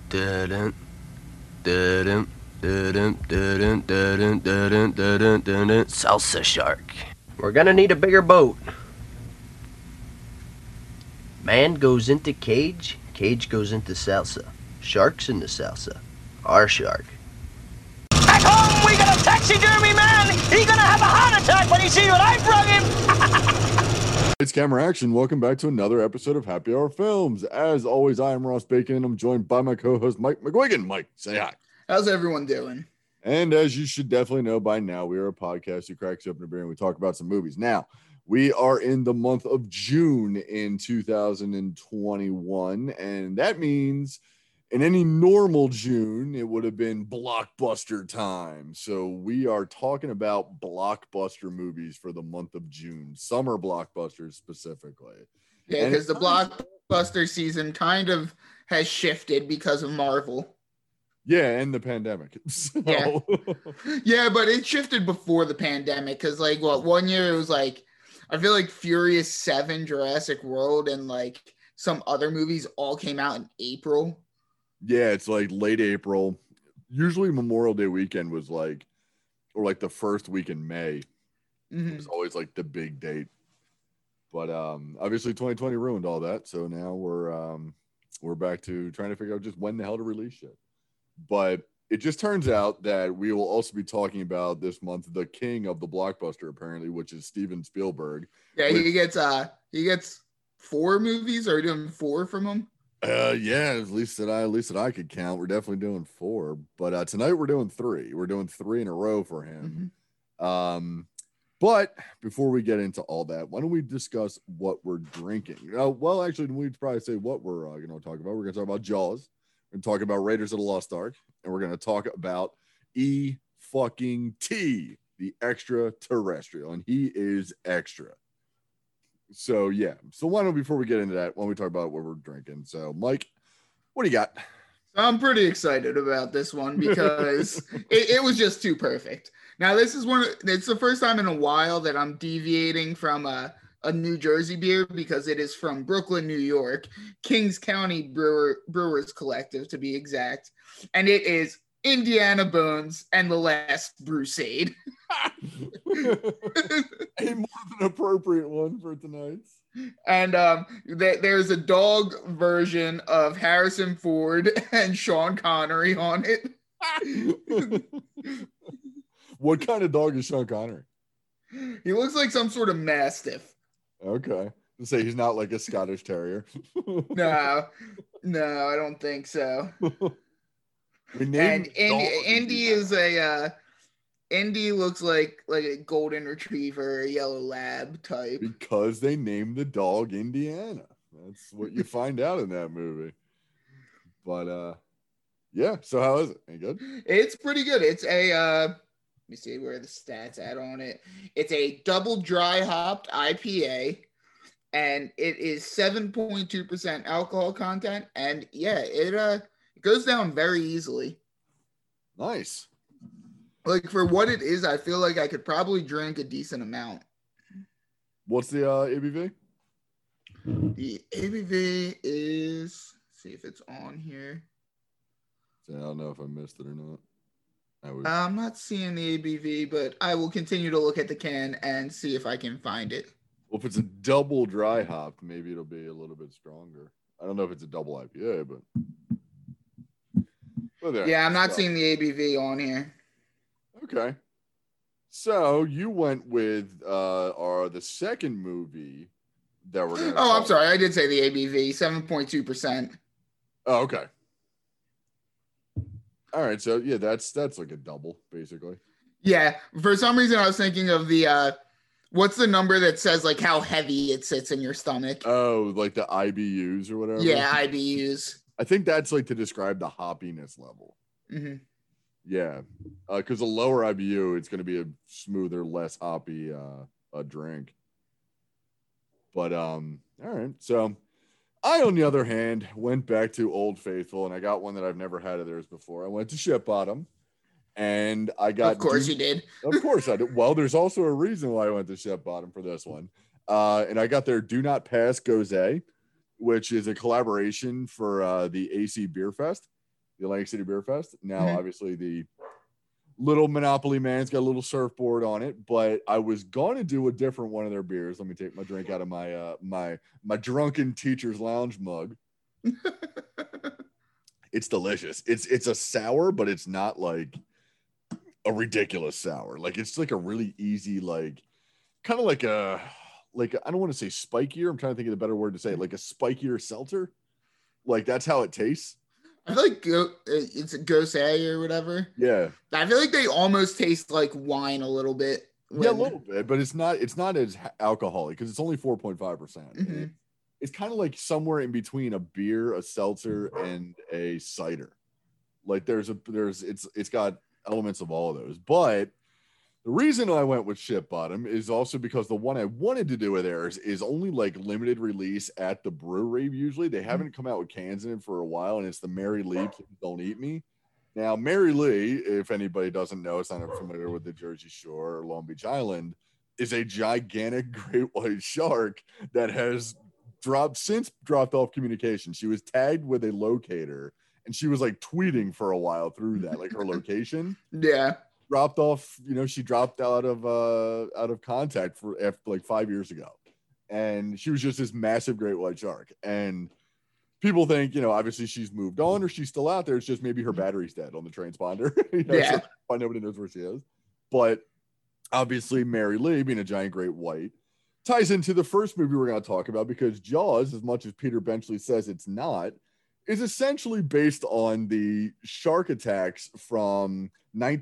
Dun, dun, dun, dun, dun, dun, dun, dun, dun. Salsa shark. We're gonna need a bigger boat. Man goes into cage, cage goes into salsa. Shark's into salsa. Our shark. At home, we got a taxidermy man. He gonna have a heart attack when he see what I brought him. It's Camera Action. Welcome back to another episode of Happy Hour Films. As always, I am Ross Bacon, and I'm joined by my co-host, Mike McGuigan. Mike, say hi. How's everyone doing? And as you should definitely know by now, we are a podcast who cracks you open a beer and we talk about some movies. Now, we are in the month of June in 2021, and that means in any normal June, it would have been blockbuster time. So we are talking about blockbuster movies for the month of June, summer blockbusters specifically. Yeah, because the blockbuster season kind of has shifted because of Marvel. Yeah, and the pandemic. So. Yeah. Yeah, but it shifted before the pandemic because, like, what, 1 year it was like, I feel like Furious 7, Jurassic World, and like some other movies all came out in April. Yeah, it's like late April. Usually Memorial Day weekend was like, or like the first week in May. Mm-hmm. It was always like the big date. But obviously 2020 ruined all that. So now we're back to trying to figure out just when the hell to release shit. But it just turns out that we will also be talking about this month the king of the blockbuster, apparently, which is Steven Spielberg. Yeah, he gets 4 movies. Are we doing 4 from him? Yeah, at least that I could count. We're definitely doing 4, but tonight we're doing 3. We're doing 3 in a row for him. Mm-hmm. But before we get into all that, why don't we discuss what we're drinking? Well, actually, we'd probably say what we're going to talk about. We're going to talk about Jaws. We're going to talk about Raiders of the Lost Ark, and we're going to talk about E-fucking-T, the extraterrestrial, and he is extra. So, yeah. So why don't, before we get into that, why don't we talk about what we're drinking? So, Mike, what do you got? I'm pretty excited about this one because it was just too perfect. Now, it's the first time in a while that I'm deviating from a New Jersey beer because it is from Brooklyn, New York, Kings County Brewers Collective, to be exact. And it is Indiana Bones and the Last Crusade. A more than appropriate one for tonight's. And there's a dog version of Harrison Ford and Sean Connery on it. What kind of dog is Sean Connery? He looks like some sort of mastiff. Okay. To say he's not like a Scottish Terrier. No, I don't think so. And Indy looks like a golden retriever, a yellow lab type. Because they named the dog Indiana. That's what you find out in that movie. But yeah, so how is it? Any good? It's pretty good. It's a let me see where the stats at on it. It's a double dry hopped IPA, and it is 7.2% alcohol content. And yeah, it goes down very easily. Nice. Like, for what it is, I feel like I could probably drink a decent amount. What's the ABV? The ABV is, let's see if it's on here. I don't know if I missed it or not. I'm not seeing the ABV, but I will continue to look at the can and see if I can find it. Well, if it's a double dry hop, maybe it'll be a little bit stronger. I don't know if it's a double IPA, but there. Yeah, I'm not seeing the ABV on here. Okay. So you went with the second movie that we're going to I'm sorry. I did say the ABV, 7.2%. Oh, okay. All right. So, yeah, that's like a double, basically. Yeah. For some reason, I was thinking of the, what's the number that says, like, how heavy it sits in your stomach? Oh, like the IBUs or whatever? Yeah, IBUs. I think that's, like, to describe the hoppiness level. Mm-hmm. Yeah. Because a lower IBU, it's going to be a smoother, less hoppy drink. But, all right. So, I, on the other hand, went back to Old Faithful, and I got one that I've never had of theirs before. I went to Ship Bottom, and I got... Of course you did. Of course I did. Well, there's also a reason why I went to Ship Bottom for this one. And I got their Do Not Pass Gose, which is a collaboration for the AC Beer Fest. the Atlantic City Beer Fest. Now, Mhm. obviously, the little Monopoly man's got a little surfboard on it, but I was going to do a different one of their beers. Let me take my drink out of my my drunken teacher's lounge mug. It's delicious. It's a sour, but it's not like a ridiculous sour. Like it's like a really easy, like kind of like a I don't want to say spikier. I'm trying to think of a better word to say it, like a spikier seltzer. Like that's how it tastes. I feel like it's a Gose or whatever. Yeah. I feel like they almost taste like wine a little bit. Yeah, a little bit, but it's not as alcoholic because it's only 4.5%. Mm-hmm. It's kind of like somewhere in between a beer, a seltzer, and a cider. Like it's got elements of all of those. But the reason I went with Ship Bottom is also because the one I wanted to do with theirs is only like limited release at the brewery. Usually they haven't come out with cans in it for a while, and it's the Mary Lee Please Don't Eat Me. Now, Mary Lee, if anybody doesn't know, it's not familiar with the Jersey Shore or Long Beach Island, is a gigantic great white shark that has dropped off communication. She was tagged with a locator, and she was like tweeting for a while through that, like her location. Yeah. Dropped off, she dropped out of contact for after like 5 years ago, and she was just this massive great white shark. And people think, obviously she's moved on or she's still out there. It's just maybe her battery's dead on the transponder. Yeah. So nobody knows where she is. But obviously, Mary Lee, being a giant great white, ties into the first movie we're going to talk about, because Jaws, as much as Peter Benchley says it's not, is essentially based on the shark attacks from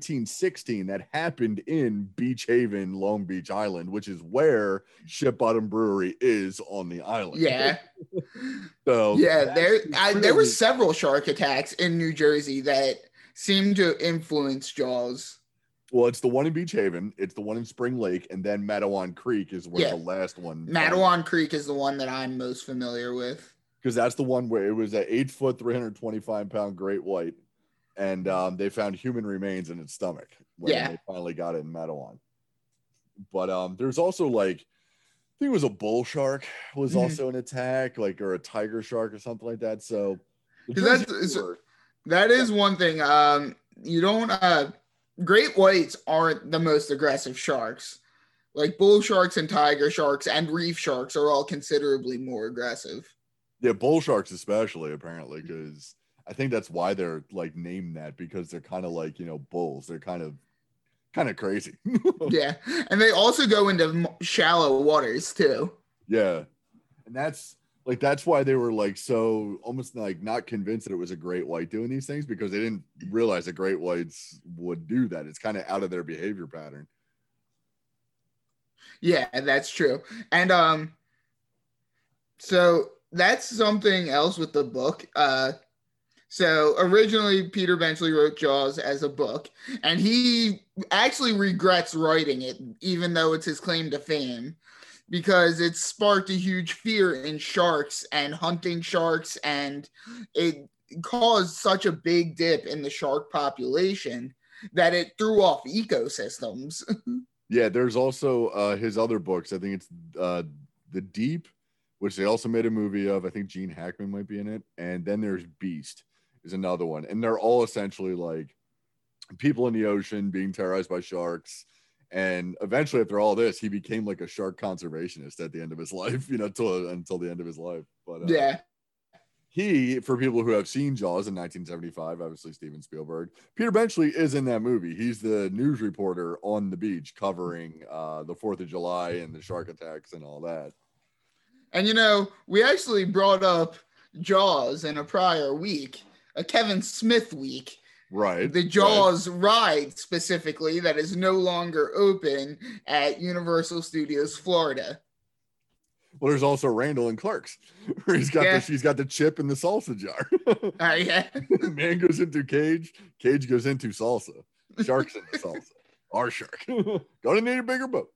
1916 that happened in Beach Haven, Long Beach Island, which is where Ship Bottom Brewery is on the island. Yeah. So yeah, there were several shark attacks in New Jersey that seemed to influence Jaws. Well, it's the one in Beach Haven, it's the one in Spring Lake, and then Matawan Creek is where the last one. Matawan Creek is the one that I'm most familiar with. Because that's the one where it was an 8-foot, 325-pound great white, and they found human remains in its stomach when they finally got it in Matawan. But there's also I think it was a bull shark was also an attack, or a tiger shark or something like that. So that is one thing. You don't great whites aren't the most aggressive sharks. Like bull sharks and tiger sharks and reef sharks are all considerably more aggressive. Yeah, bull sharks especially, apparently, because I think that's why they're named that, because they're kind of bulls. They're kind of crazy. Yeah, and they also go into shallow waters too. Yeah, and that's why they were so almost not convinced that it was a great white doing these things, because they didn't realize that great whites would do that. It's kind of out of their behavior pattern. Yeah, that's true. And so that's something else with the book. So originally Peter Benchley wrote Jaws as a book, and he actually regrets writing it, even though it's his claim to fame, because it sparked a huge fear in sharks and hunting sharks, and it caused such a big dip in the shark population that it threw off ecosystems. Yeah, there's also his other books. I think it's The Deep, which they also made a movie of. I think Gene Hackman might be in it. And then there's Beast is another one. And they're all essentially people in the ocean being terrorized by sharks. And eventually, after all this, he became a shark conservationist at the end of his life, until the end of his life. But he, for people who have seen Jaws in 1975, obviously Steven Spielberg, Peter Benchley is in that movie. He's the news reporter on the beach covering the 4th of July and the shark attacks and all that. And, we actually brought up Jaws in a prior week, a Kevin Smith week. Right. The Jaws ride specifically that is no longer open at Universal Studios Florida. Well, there's also Randall and Clerks, where she's got the chip in the salsa jar. Yeah. Man goes into cage goes into salsa. Sharks in the salsa. Our shark. Gonna need a bigger boat.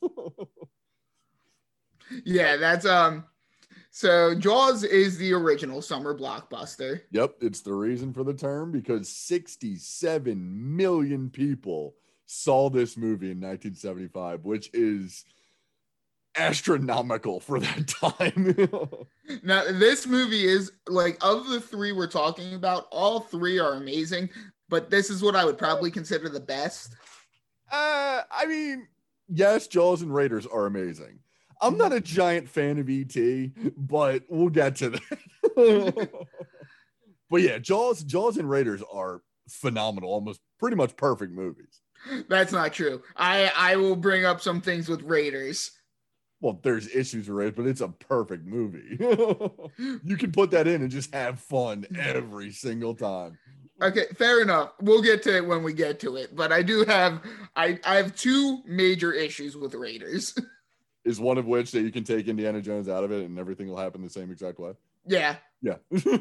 Yeah, that's so Jaws is the original summer blockbuster. Yep, it's the reason for the term, because 67 million people saw this movie in 1975, which is astronomical for that time. Now, this movie is like, of the three we're talking about, all three are amazing, but this is what I would probably consider the best. I mean, yes, Jaws and Raiders are amazing. I'm not a giant fan of E.T., but we'll get to that. But yeah, Jaws and Raiders are phenomenal, almost pretty much perfect movies. That's not true. I will bring up some things with Raiders. Well, there's issues with Raiders, but it's a perfect movie. You can put that in and just have fun every single time. Okay, fair enough. We'll get to it when we get to it. But I have two major issues with Raiders. Is one of which that you can take Indiana Jones out of it and everything will happen the same exact way? Yeah. Yeah.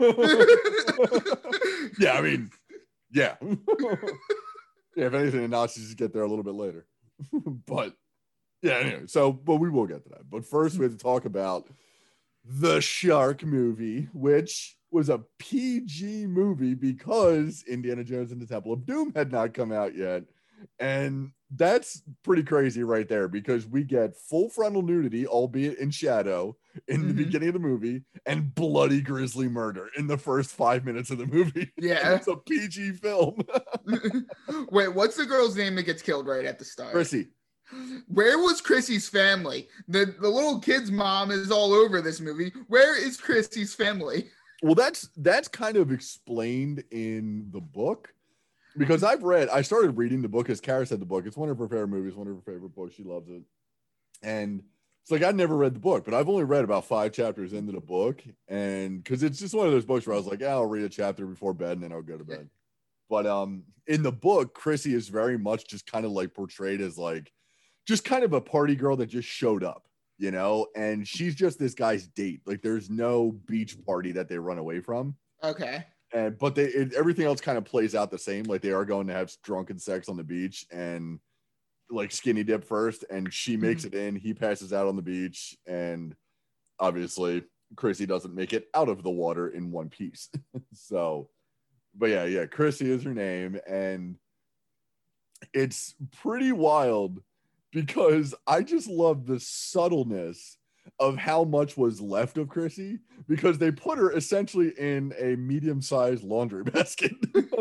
Yeah, I mean, yeah. Yeah, if anything, the Nazis just get there a little bit later. But yeah, anyway, but we will get to that. But first, we have to talk about the Shark movie, which was a PG movie because Indiana Jones and the Temple of Doom had not come out yet. And that's pretty crazy right there, because we get full frontal nudity, albeit in shadow, in the beginning of the movie, and bloody grisly murder in the first 5 minutes of the movie. Yeah. It's a PG film. Wait, what's the girl's name that gets killed right at the start? Chrissy. Where was Chrissy's family? The little kid's mom is all over this movie. Where is Chrissy's family? Well, that's kind of explained in the book, because I started reading the book, as Kara said, the book. It's one of her favorite movies, one of her favorite books. She loves it. And it's like, I'd never read the book, but I've only read about 5 chapters into the book. And because it's just one of those books where I was like, I'll read a chapter before bed and then I'll go to bed. But in the book, Chrissy is very much just kind of like portrayed as like, just kind of a party girl that just showed up, you know, and she's just this guy's date. Like, there's no beach party that they run away from. Okay. But everything else kind of plays out the same. Like, they are going to have drunken sex on the beach and like skinny dip first, and she makes it in. He passes out on the beach, and obviously Chrissy doesn't make it out of the water in one piece. So, but yeah, Chrissy is her name, and it's pretty wild because I just love the subtleness of how much was left of Chrissy, because they put her essentially in a medium-sized laundry basket.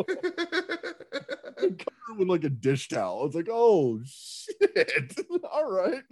Cover her with like a dish towel. It's like, oh shit. All right.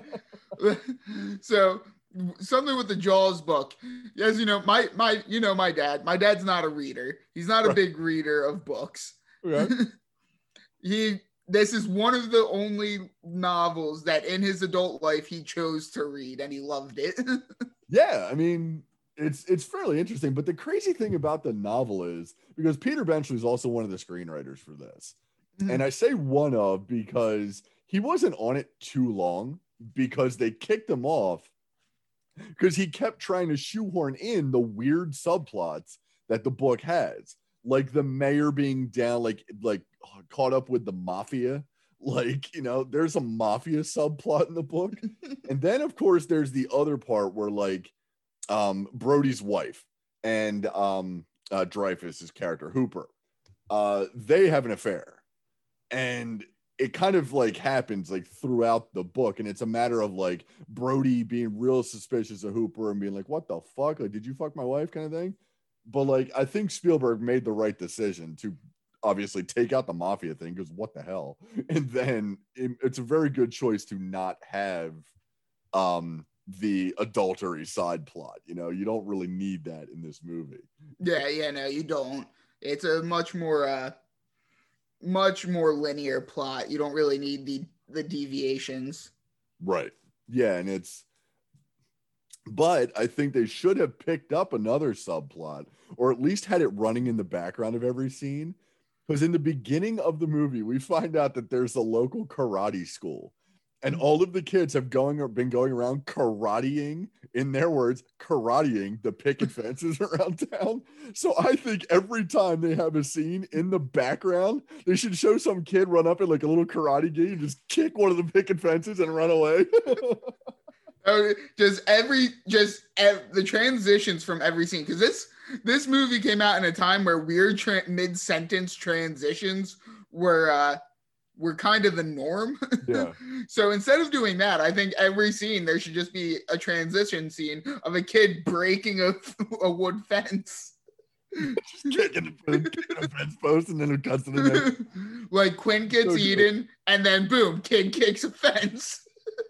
So something with the Jaws book. As you know, my dad. My dad's not a reader. He's not a big reader of books. Okay. This is one of the only novels that in his adult life he chose to read, and he loved it. Yeah, I mean, it's fairly interesting. But the crazy thing about the novel is, because Peter Benchley is also one of the screenwriters for this. And I say one of because he wasn't on it too long, because they kicked him off because he kept trying to shoehorn in the weird subplots that the book has. Like the mayor being down, like caught up with the mafia. Like, you know, there's a mafia subplot in the book. And then, of course, there's the other part where like Brody's wife and Dreyfus's character, Hooper, they have an affair. And it kind of like happens like throughout the book. And it's a matter of like Brody being real suspicious of Hooper and being like, what the fuck? Like, did you fuck my wife kind of thing? But like, I think Spielberg made the right decision to obviously take out the mafia thing, because what the hell? And then it's a very good choice to not have the adultery side plot. You know, you don't really need that in this movie. Yeah, no, you don't. It's a much more linear plot. You don't really need the deviations. Right. Yeah, and but I think they should have picked up another subplot, or at least had it running in the background of every scene. Because in the beginning of the movie, we find out that there's a local karate school, and all of the kids have been going around karateing, in their words, karateing the picket fences around town. So I think every time they have a scene in the background, they should show some kid run up in like a little karate gi and just kick one of the picket fences and run away. The transitions from every scene, because this movie came out in a time where weird mid-sentence transitions were were kind of the norm. Yeah. So instead of doing that, I think every scene there should just be a transition scene of a kid breaking a wood fence. Just kicking a fence post and then it cuts to the next. Like Quinn gets So eaten, and then boom, kid kicks a fence.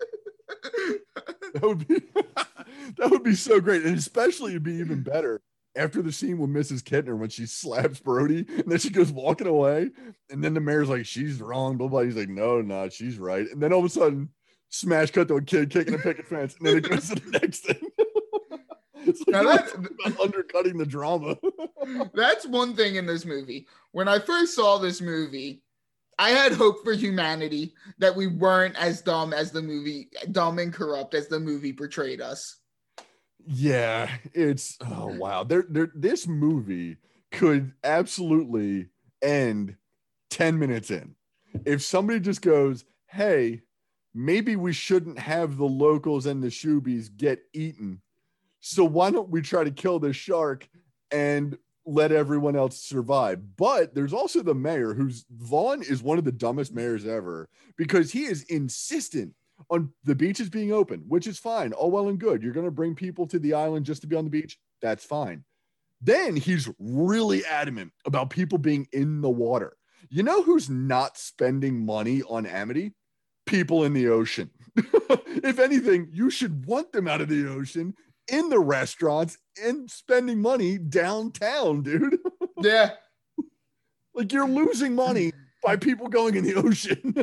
That would be so great, and especially it'd be even better after the scene with Mrs. Kittner when she slaps Brody and then she goes walking away, and then the mayor's like, she's wrong, blah blah. He's like, no, she's right, and then all of a sudden, smash cut to a kid kicking a picket fence, and then it goes to the next thing. It's like about undercutting the drama. That's one thing in this movie. When I first saw this movie, I had hope for humanity that we weren't as dumb and corrupt as the movie portrayed us. Yeah, it's wow. This movie could absolutely end 10 minutes in. If somebody just goes, hey, maybe we shouldn't have the locals and the shoobies get eaten. So why don't we try to kill this shark and let everyone else survive? But there's also the mayor, Vaughn is one of the dumbest mayors ever, because he is insistent on the beaches being open, which is fine. All well and good. You're going to bring people to the island just to be on the beach. That's fine. Then he's really adamant about people being in the water. You know who's not spending money on Amity? People in the ocean. If anything, you should want them out of the ocean, in the restaurants, and spending money downtown, dude. Yeah. Like, you're losing money by people going in the ocean.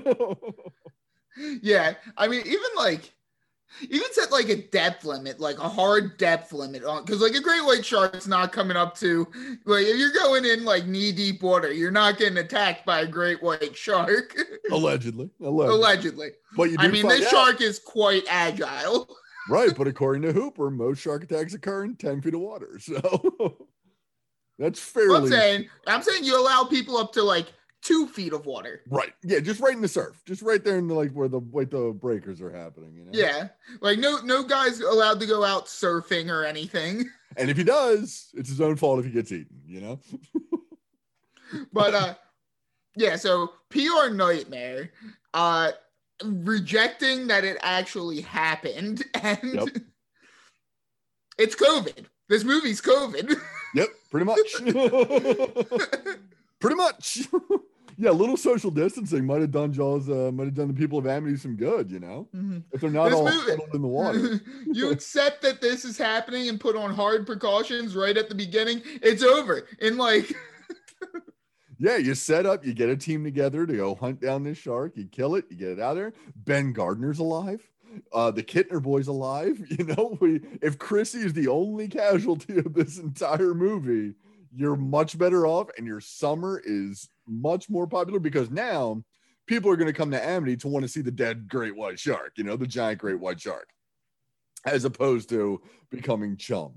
Yeah, I mean, even set like a depth limit, like a hard depth limit on, because like a great white shark's not coming up to, like, if you're going in like knee deep water, you're not getting attacked by a great white shark. Allegedly. But this shark is quite agile. Right, but according to Hooper, most shark attacks occur in 10 feet of water, so that's fairly. I'm saying you allow people up to like 2 feet of water. Right. Yeah, just right in the surf. Just right there in the, like where the breakers are happening, you know? Yeah. Like no guy's allowed to go out surfing or anything. And if he does, it's his own fault if he gets eaten, you know? But yeah, so PR Nightmare rejecting that it actually happened, and it's COVID. This movie's COVID. Yep, pretty much. Pretty much. Yeah, a little social distancing might have done the people of Amity some good, you know? Mm-hmm. If they're not all settled in the water. You accept that this is happening and put on hard precautions right at the beginning, it's over. And like yeah, you set up, you get a team together to go hunt down this shark, you kill it, you get it out there. Ben Gardner's alive. The Kittner boy's alive. You know, if Chrissy is the only casualty of this entire movie, you're much better off, and your summer is much more popular, because now people are going to come to Amity to want to see the dead great white shark, you know, the giant great white shark, as opposed to becoming chum.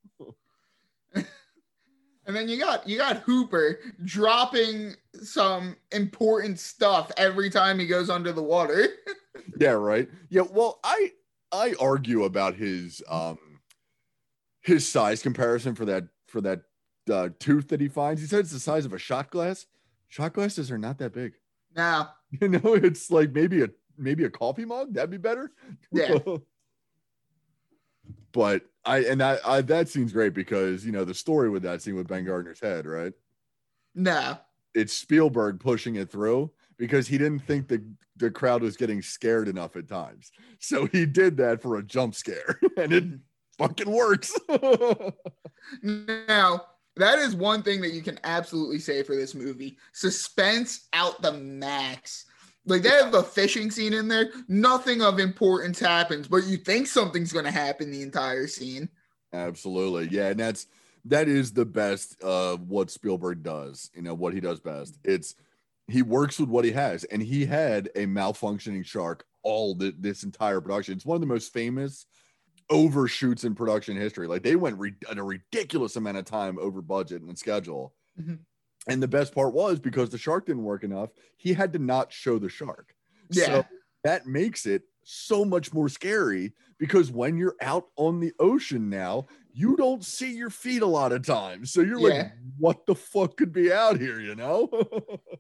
And then you got Hooper dropping some important stuff every time he goes under the water. Yeah, right. Yeah, well, I argue about his size comparison for that tooth that he finds. He said it's the size of a shot glass. Shot glasses are not that big. No. You know, it's like maybe a coffee mug. That'd be better. Yeah. But that scene's great because, you know, the story with that scene with Ben Gardner's head, right? No. It's Spielberg pushing it through because he didn't think the crowd was getting scared enough at times. So he did that for a jump scare, and it fucking works. Now, that is one thing that you can absolutely say for this movie. Suspense out the max. Like, they have a fishing scene in there. Nothing of importance happens, but you think something's going to happen the entire scene. Absolutely. Yeah, and that is the best of what Spielberg does. You know, what he does best. He works with what he has, and he had a malfunctioning shark this entire production. It's one of the most famous overshoots in production history. Like, they went at a ridiculous amount of time over budget and schedule. Mm-hmm. And the best part was, because the shark didn't work enough, he had to not show the shark. Yeah. So that makes it so much more scary, because when you're out on the ocean now, you don't see your feet a lot of times. So you're like, what the fuck could be out here, you know?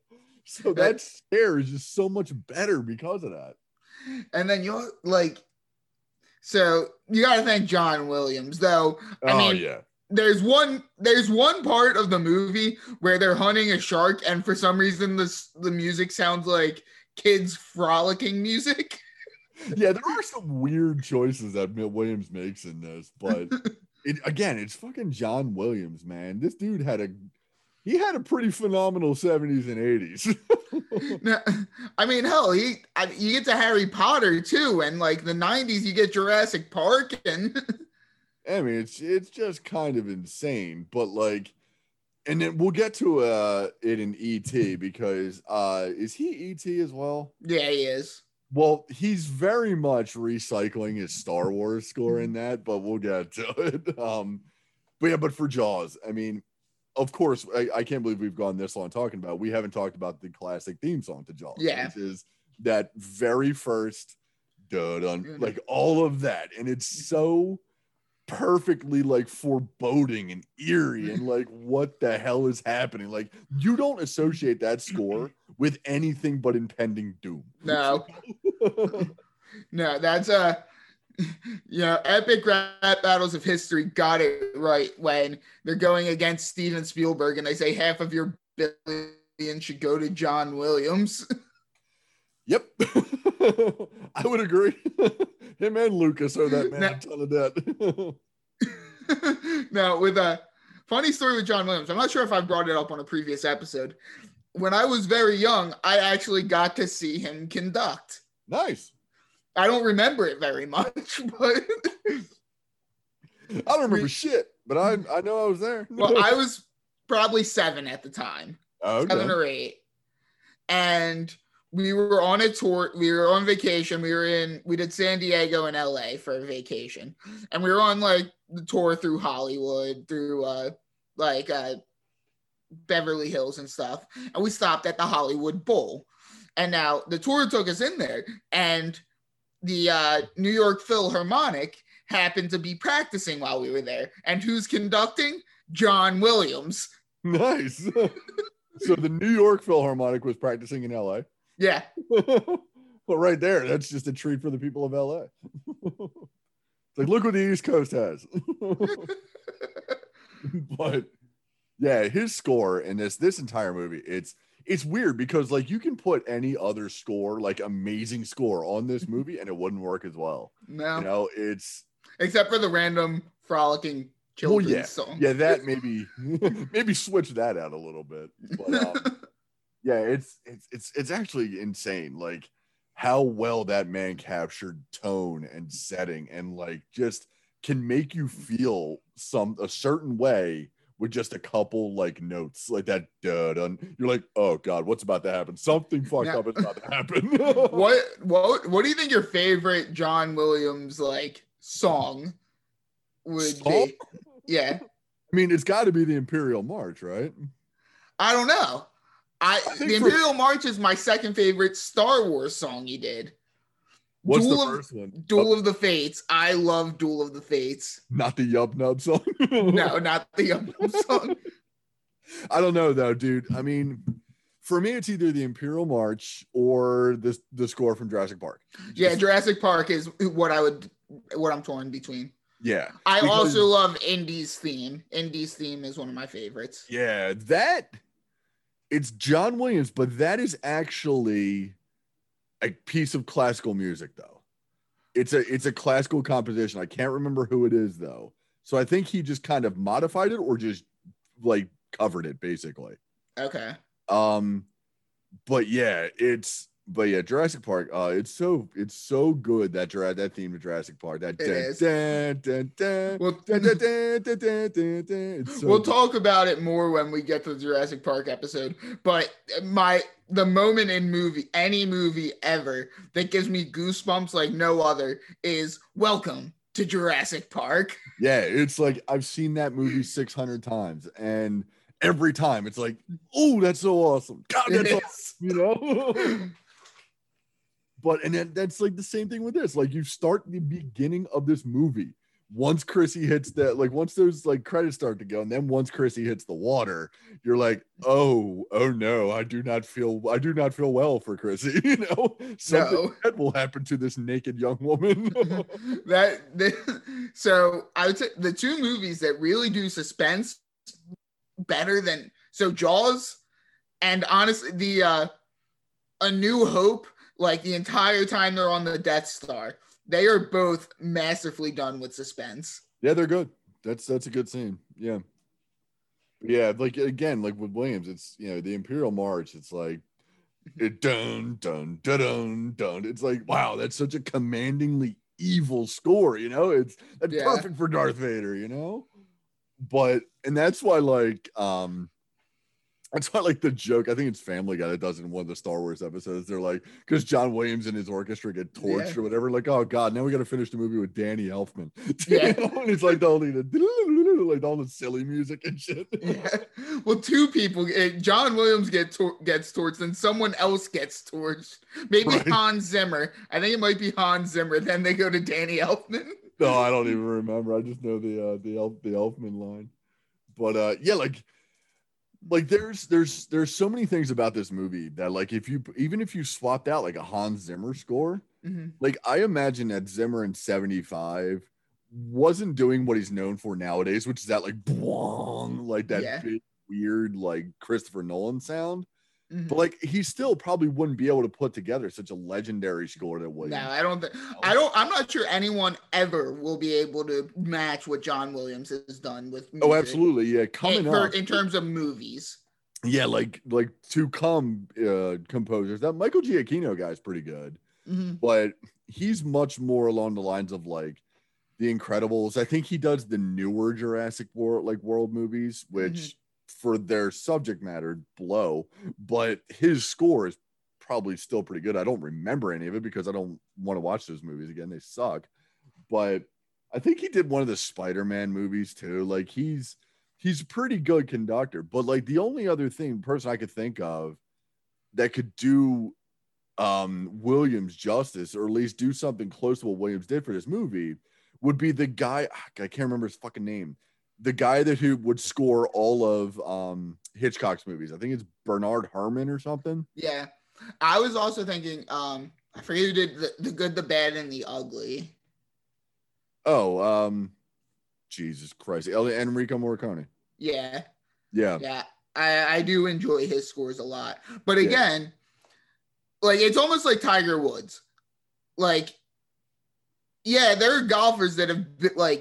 So that scare is just so much better because of that. And then you're like, so you got to thank John Williams, though. I mean, yeah. There's one part of the movie where they're hunting a shark, and for some reason the music sounds like kids frolicking music. Yeah, there are some weird choices that Williams makes in this, but it's fucking John Williams, man. This dude had a pretty phenomenal 70s and 80s. Now, I mean, hell, you get to Harry Potter too, and like the 90s, you get Jurassic Park, and I mean, it's just kind of insane, but like, and then we'll get to it in E.T. because is he E.T. as well? Yeah, he is. Well, he's very much recycling his Star Wars score in that, but we'll get to it. But for Jaws, I mean, of course, I can't believe we've gone this long talking about. We haven't talked about the classic theme song to Jaws, which is that very first, like all of that, and it's so perfectly like foreboding and eerie and like what the hell is happening. Like you don't associate that score with anything but impending doom. No. No, that's epic rap battles of history got it right when they're going against Steven Spielberg and they say half of your billion should go to John Williams. Yep. I would agree. Him and Lucas owe that man a ton of debt. Now, with a funny story with John Williams, I'm not sure if I brought it up on a previous episode. When I was very young, I actually got to see him conduct. Nice. I don't remember it very much, but I don't remember shit, but I know I was there. Well, I was probably 7 at the time. Okay. 7 or 8. And we were on a tour. We were on vacation. We did San Diego and LA for a vacation. And we were on like the tour through Hollywood, through Beverly Hills and stuff. And we stopped at the Hollywood Bowl. And now the tour took us in there. And the New York Philharmonic happened to be practicing while we were there. And who's conducting? John Williams. Nice. So the New York Philharmonic was practicing in LA. Yeah. Well, right there, that's just a treat for the people of LA. It's like, look what the East Coast has. But yeah, his score in this entire movie, it's weird because like you can put any other score, like amazing score on this movie and it wouldn't work as well. No. You know, it's except for the random frolicking children's song. Yeah, that maybe switch that out a little bit. But yeah, it's actually insane, like how well that man captured tone and setting, and like just can make you feel a certain way with just a couple like notes, like that. You're like, oh god, what's about to happen? Something fucked up is about to happen. What do you think your favorite John Williams like song would be? Yeah, I mean, it's got to be the Imperial March, right? I don't know. The Imperial March is my second favorite Star Wars song he did. What's the first one? Duel of the Fates. I love Duel of the Fates. Not the Yub Nub song? No, not the Yub Nub song. I don't know though, dude. I mean, for me, it's either the Imperial March or the score from Jurassic Park. Yeah, Jurassic Park is what I'm torn between. Yeah. I also love Indy's theme. Indy's theme is one of my favorites. Yeah, it's John Williams, but that is actually a piece of classical music, though. It's a classical composition. I can't remember who it is, though. So I think he just kind of modified it or just like covered it, basically. Okay. But yeah, Jurassic Park. It's so good that theme of Jurassic Park. We'll talk about it more when we get to the Jurassic Park episode. But the moment in any movie ever that gives me goosebumps like no other is Welcome to Jurassic Park. Yeah, it's like I've seen that movie 600 times, and every time it's like, oh, that's so awesome. God, that's awesome, you know. But and then that's like the same thing with this. Like you start the beginning of this movie once Chrissy hits that, like once those like credits start to go, and then once Chrissy hits the water, you're like, oh no, I do not feel well for Chrissy. You know, something bad will happen to this naked young woman. So I would say the two movies that really do suspense better than Jaws, and honestly the A New Hope, like the entire time they're on the Death Star, they are both masterfully done with suspense. Yeah, they're good. That's a good scene. Yeah. Like again, like with Williams, it's, you know, the Imperial March, it's like it dun dun dun dun dun. It's like, wow, that's such a commandingly evil score, you know? That's perfect for Darth Vader, you know? But and that's why like the joke, I think it's Family Guy that does it in one of the Star Wars episodes. They're like, because John Williams and his orchestra get torched or whatever, like, oh God, now we got to finish the movie with Danny Elfman. Yeah. You know? And it's like all the silly music and shit. Yeah. Well, two people, John Williams gets torched and someone else gets torched. Maybe Hans Zimmer. I think it might be Hans Zimmer. Then they go to Danny Elfman. No, I don't even remember. I just know the Elfman line. But yeah, like there's so many things about this movie that like if you swapped out like a Hans Zimmer score, like I imagine that Zimmer in 75 wasn't doing what he's known for nowadays, which is that like boing, like that big weird like Christopher Nolan sound. But like he still probably wouldn't be able to put together such a legendary score that Williams. No, I'm not sure anyone ever will be able to match what John Williams has done with music. Oh, absolutely. Yeah. In terms of movies. Yeah, like to come composers. That Michael Giacchino guy is pretty good. But he's much more along the lines of like The Incredibles. I think he does the newer Jurassic World movies, which for their subject matter blow, but his score is probably still pretty good. I don't remember any of it because I don't want to watch those movies again. They suck. But I think he did one of the Spider-Man movies too. Like he's a pretty good conductor. But like the only other person I could think of that could do Williams justice, or at least do something close to what Williams did for this movie, would be the guy, I can't remember his fucking name, the guy who would score all of Hitchcock's movies. I think it's Bernard Herrmann or something. Yeah. I was also thinking, I forget who did the Good, the Bad, and the Ugly. Oh, Jesus Christ. Enrico Morricone. Yeah. Yeah. Yeah. I do enjoy his scores a lot. But again, like it's almost like Tiger Woods. Like, yeah, there are golfers that have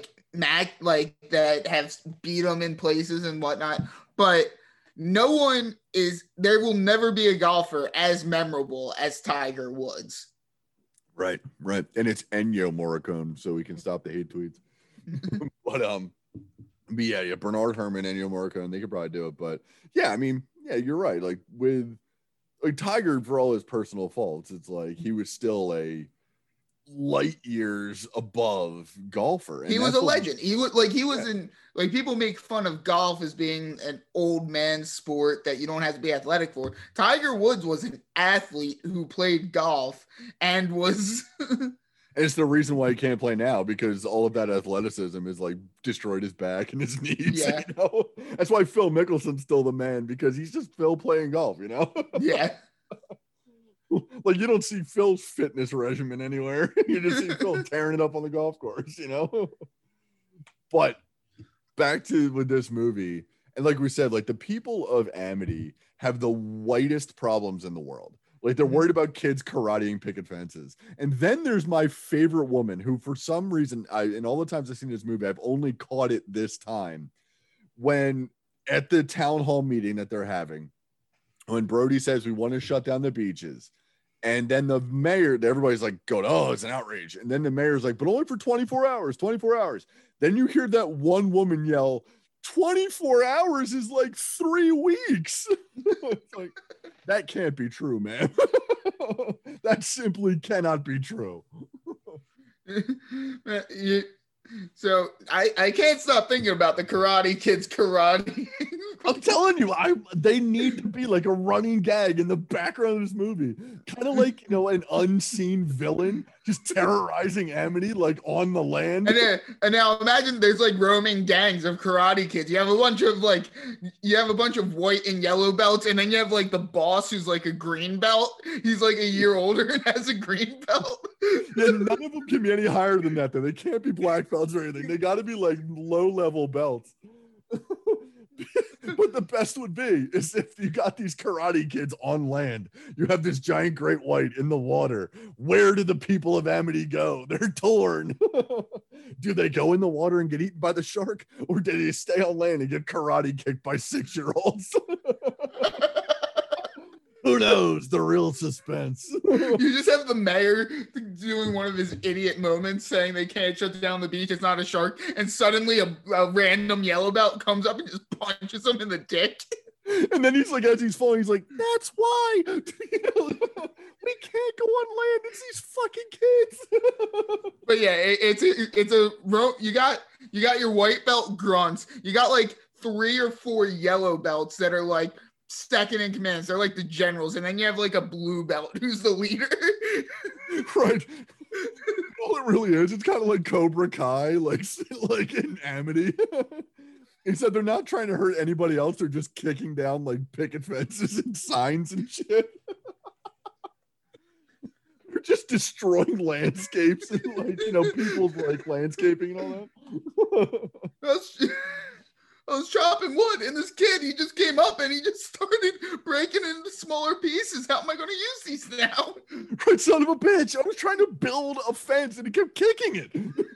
that have beat them in places and whatnot, but there will never be a golfer as memorable as Tiger Woods. Right. And it's Ennio Morricone, so we can stop the hate tweets. But yeah, Bernard Herrmann, Ennio Morricone, they could probably do it. But yeah, I mean, yeah, you're right. Like with Tiger, for all his personal faults, it's like he was still a light years above golfer. And he was a legend. He was in people make fun of golf as being an old man sport that you don't have to be athletic for. Tiger Woods was an athlete who played golf and was it's the reason why he can't play now, because all of that athleticism is like destroyed his back and his knees. Yeah. You know? That's why Phil Mickelson's still the man, because he's just Phil playing golf, you know? Yeah. Like you don't see Phil's fitness regimen anywhere. You just see Phil tearing it up on the golf course, you know? But back to with this movie, and like we said, like the people of Amity have the whitest problems in the world. Like they're worried about kids karateing picket fences. And then there's my favorite woman who, for some reason, in all the times I've seen this movie, I've only caught it this time, when at the town hall meeting that they're having, when Brody says we want to shut down the beaches, and then the mayor, everybody's like going, oh, it's an outrage. And then the mayor's like, but only for 24 hours. Then you hear that one woman yell, 24 hours is like 3 weeks. It's like, that can't be true, man. That simply cannot be true. So I can't stop thinking about the Karate Kids karate I'm telling you, they need to be like a running gag in the background of this movie, kind of like, you know, an unseen villain just terrorizing Amity like on the land. And now imagine there's like roaming gangs of karate kids. You have a bunch of white and yellow belts, and then you have like the boss who's like a green belt. He's like a year older and has a green belt. Yeah, none of them can be any higher than that, though. They can't be black belts or anything. They got to be like low-level belts. But the best would be is if you got these karate kids on land. You have this giant great white in the water. Where do the people of Amity go? They're torn. Do they go in the water and get eaten by the shark? Or do they stay on land and get karate kicked by 6-year-olds? Who knows? The real suspense. You just have the mayor doing one of his idiot moments saying they can't shut down the beach. It's not a shark. And suddenly a random yellow belt comes up and just punches him in the dick. And then he's like, as he's falling, he's like, that's why. We can't go on land. It's these fucking kids. But yeah, you got your white belt grunts. You got like 3 or 4 yellow belts that are like second in command. They're like the generals, and then you have like a blue belt who's the leader. Right. All it really is, it's kind of like Cobra Kai, like in Amity. Except they're not trying to hurt anybody else. They're just kicking down like picket fences and signs and shit. They're just destroying landscapes and like, you know, people's like landscaping and all that. I was chopping wood, and this kid, he just came up and he just started breaking into smaller pieces. How am I going to use these now? Right, son of a bitch. I was trying to build a fence and he kept kicking it.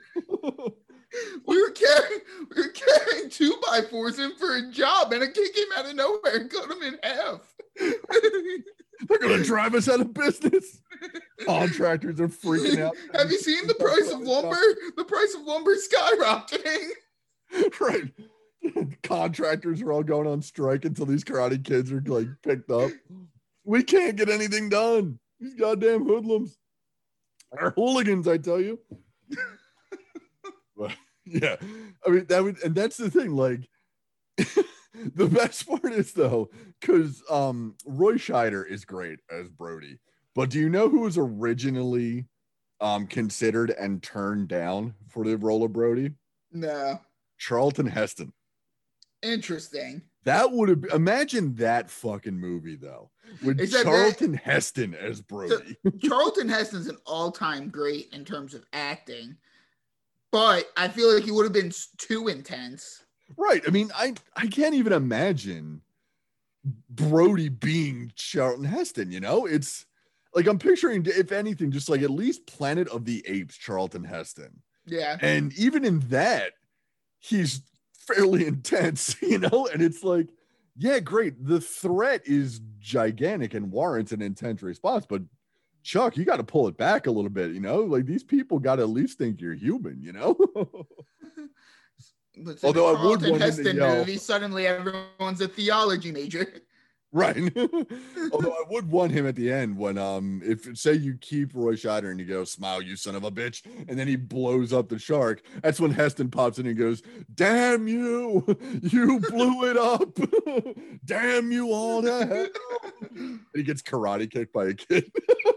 We were carrying 2x4s in for a job, and a kid came out of nowhere and cut him in half. They're going to drive us out of business. Contractors are freaking out. Have you seen the price of lumber? The price of lumber skyrocketing. Right. Contractors are all going on strike until these karate kids are like picked up. We can't get anything done. These goddamn hoodlums are hooligans, I tell you. But, yeah, I mean and that's the thing. Like, the best part is though, because Roy Scheider is great as Brody, but do you know who was originally considered and turned down for the role of Brody? No. Charlton Heston. Interesting. That would have imagine that fucking movie though, with Charlton Heston as Brody. Charlton Heston's an all-time great in terms of acting, but I feel like he would have been too intense. Right. I mean, I can't even imagine Brody being Charlton Heston, you know? It's like I'm picturing, if anything, just like at least Planet of the Apes Charlton Heston. Yeah. And even in that, he's fairly intense, you know? And it's like, yeah, great. The threat is gigantic and warrants an intense response, but Chuck, you got to pull it back a little bit, you know? Like these people got to at least think you're human, you know? Although I would want Heston him to yell, movie, suddenly everyone's a theology major. Right. Although I would want him at the end when if say you keep Roy Scheider and you go, smile, you son of a bitch, and then he blows up the shark, that's when Heston pops in and goes, damn you, you blew it up. Damn you all to hell. And he gets karate kicked by a kid.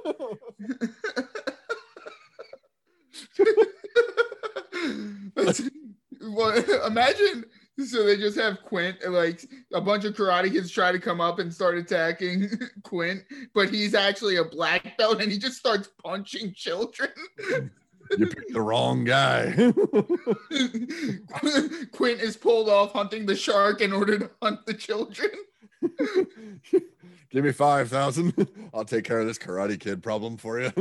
Well, imagine, so they just have Quint, and like a bunch of karate kids try to come up and start attacking Quint, but he's actually a black belt and he just starts punching children. You picked the wrong guy. Quint is pulled off hunting the shark in order to hunt the children. Give me 5,000. I'll take care of this karate kid problem for you.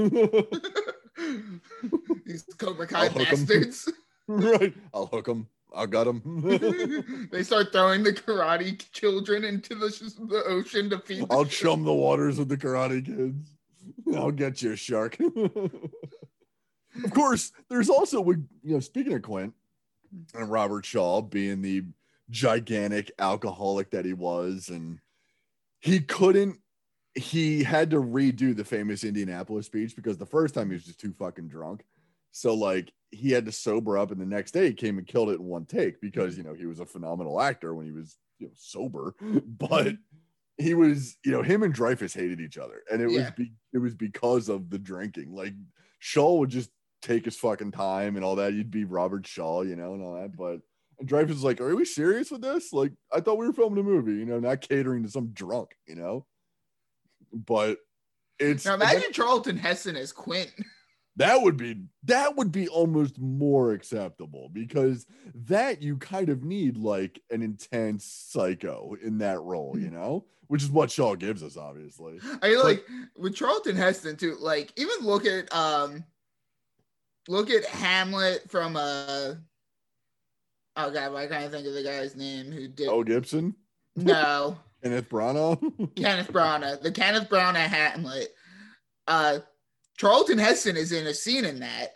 These Cobra Kai bastards. Right. I'll hook them. I'll gut them. They start throwing the karate children into the ocean to feed. I'll chum the waters with the karate kids. I'll get you a shark. Of course, there's also, speaking of Quint and Robert Shaw being the gigantic alcoholic that he was, and he had to redo the famous Indianapolis speech because the first time he was just too fucking drunk. So like he had to sober up, and the next day he came and killed it in one take because, you know, he was a phenomenal actor when he was, you know, sober. But he was, you know, him and Dreyfuss hated each other, and it was because of the drinking. Like, Shaw would just take his fucking time and all that. You'd be Robert Shaw, you know, and all that. But and Dreyfuss was like, "Are we serious with this? Like, I thought we were filming a movie, you know, not catering to some drunk, you know." But it's now imagine Charlton Heston as Quint. That would be almost more acceptable, because that you kind of need like an intense psycho in that role, you know, which is what Shaw gives us, obviously. I like with Charlton Heston too. Like, even look at Hamlet from oh god, why can't I think of the guy's name who did? Oh, Gibson? No. Kenneth Branagh? Kenneth Branagh. The Kenneth Branagh Hamlet. Charlton Heston is in a scene in that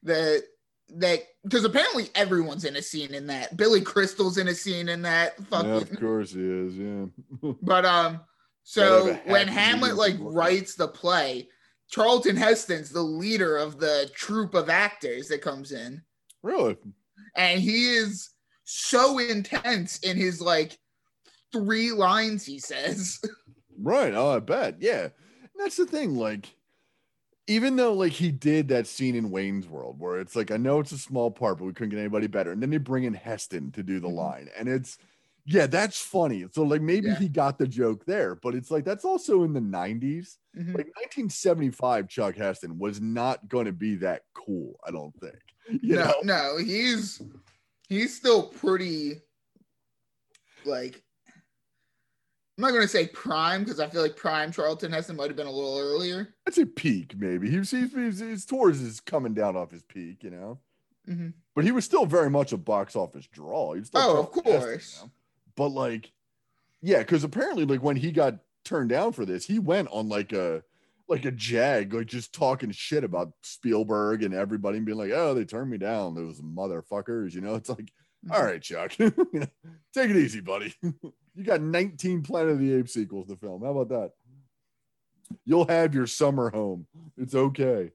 because apparently everyone's in a scene in that. Billy Crystal's in a scene in that. Yeah, of course he is. Yeah. But so when Hamlet like writes the play, Charlton Heston's the leader of the troupe of actors that comes in. Really? And he is so intense in his like 3 lines he says. Right. Oh, I bet. Yeah. And that's the thing. Like, even though like he did that scene in Wayne's World where it's like, I know it's a small part, but we couldn't get anybody better. And then they bring in Heston to do the line. And it's, yeah, that's funny. So like maybe he got the joke there, but it's like, that's also in the 90s. Like 1975, Chuck Heston was not going to be that cool, I don't think. You know? No, he's still pretty like, I'm not going to say prime because I feel like prime Charlton Heston might have been a little earlier. I'd say peak, maybe. He's towards his coming down off his peak, you know? But he was still very much a box office draw. He was still of course. Heston, you know? But like, yeah, because apparently like when he got turned down for this, he went on like a jag, like just talking shit about Spielberg and everybody and being like, oh, they turned me down, those motherfuckers, you know? It's like, all right, Chuck, you know, take it easy, buddy. You got 19 Planet of the Apes sequels to film. How about that? You'll have your summer home. It's okay.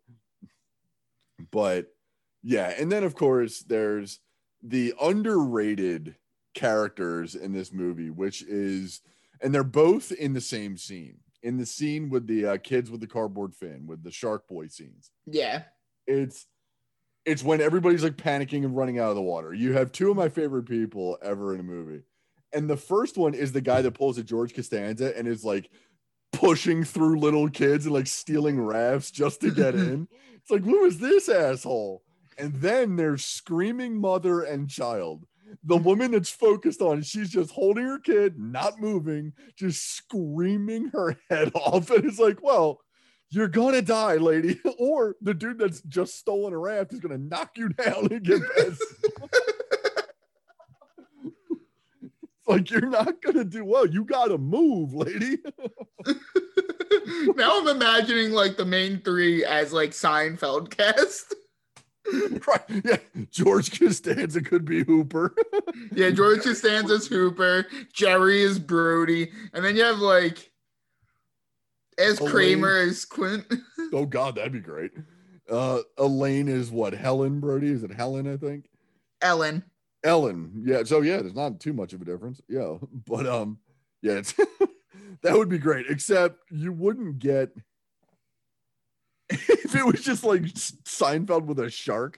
But yeah, and then of course there's the underrated characters in this movie, which is, and they're both in the same scene. In the scene with the kids with the cardboard fin, with the Shark Boy scenes. Yeah. It's when everybody's like panicking and running out of the water. You have 2 of my favorite people ever in a movie. And the first one is the guy that pulls a George Costanza and is like pushing through little kids and like stealing rafts just to get in. It's like, who is this asshole? And then there's screaming mother and child. The woman that's focused on, she's just holding her kid, not moving, just screaming her head off. And it's like, well, you're gonna die, lady. Or the dude that's just stolen a raft is gonna knock you down and get pissed. Like, you're not gonna do well. You gotta move, lady. Now I'm imagining like the main 3 as like Seinfeld cast. Right. Yeah. George Costanza could be Hooper. Yeah, George Costanza's Hooper. Jerry is Brody. And then you have like Kramer as Quint. Oh God, that'd be great. Elaine is what? Helen Brody? Is it Helen, I think? Ellen. Yeah. So yeah, there's not too much of a difference. Yeah. But yeah, it's that would be great. Except you wouldn't get if it was just like Seinfeld with a shark.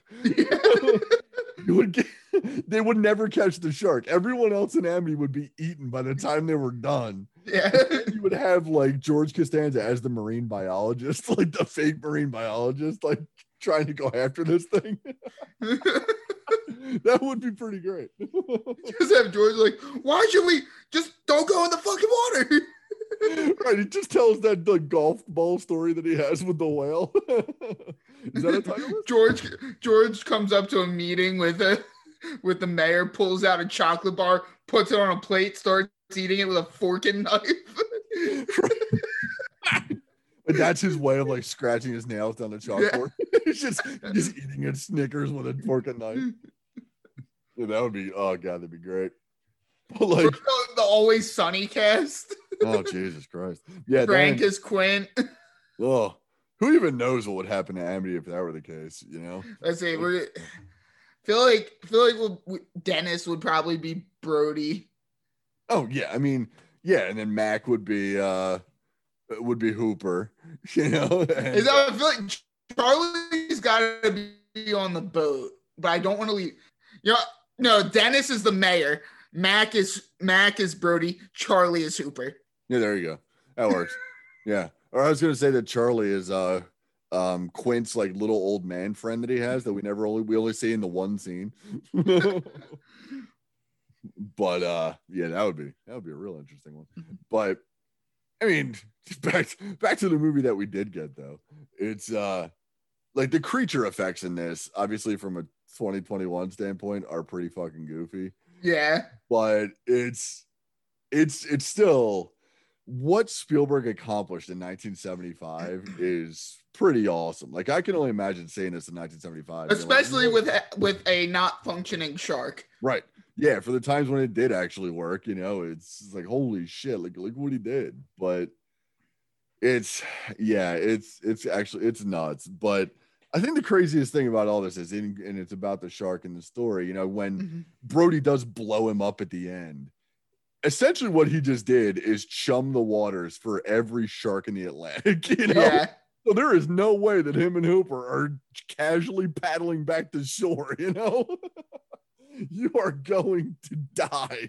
They would never catch the shark. Everyone else in Amity would be eaten by the time they were done. Yeah. You would have like George Costanza as the marine biologist, like the fake marine biologist, like trying to go after this thing. That would be pretty great. Just have George like, why should we just don't go in the fucking water? Right, he just tells that the golf ball story that he has with the whale. Is that a title? George comes up to a meeting with the mayor, pulls out a chocolate bar, puts it on a plate, starts eating it with a fork and knife. But that's his way of like scratching his nails down the chalkboard. Yeah. He's just eating a Snickers with a fork and knife. Yeah, that would be, oh God, that'd be great. But like the Always Sunny cast. Oh Jesus Christ! Yeah, Frank is Quint. Oh, Who even knows what would happen to Amity if that were the case? You know. Let's see. Feel like Dennis would probably be Brody. Oh yeah, I mean, yeah, and then Mac would be Hooper. You know. And, I feel like Charlie's got to be on the boat, but I don't want to leave. No, Dennis is the mayor. Mac is Brody. Charlie is Hooper. Yeah, there you go. That works. Yeah. Or I was gonna say that Charlie is Quint's like little old man friend that he has that we only see in the one scene. But yeah, that would be a real interesting one. But I mean, back to the movie that we did get though. It's like the creature effects in this, obviously from a 2021 standpoint, are pretty fucking goofy. Yeah. But it's still what Spielberg accomplished in 1975 is pretty awesome. Like I can only imagine seeing this in 1975, especially with a not functioning shark. Right. Yeah, for the times when it did actually work, you know, it's like holy shit, like look what he did. But it's actually nuts. But I think the craziest thing about all this is and it's about the shark in the story, you know, when Brody does blow him up at the end. Essentially what he just did is chum the waters for every shark in the Atlantic, you know? Yeah. So there is no way that him and Hooper are casually paddling back to shore, you know? You are going to die.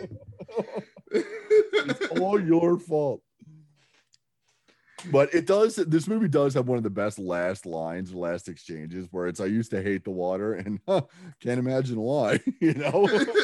It's all your fault. But this movie does have one of the best last exchanges where it's, I used to hate the water and can't imagine why, you know?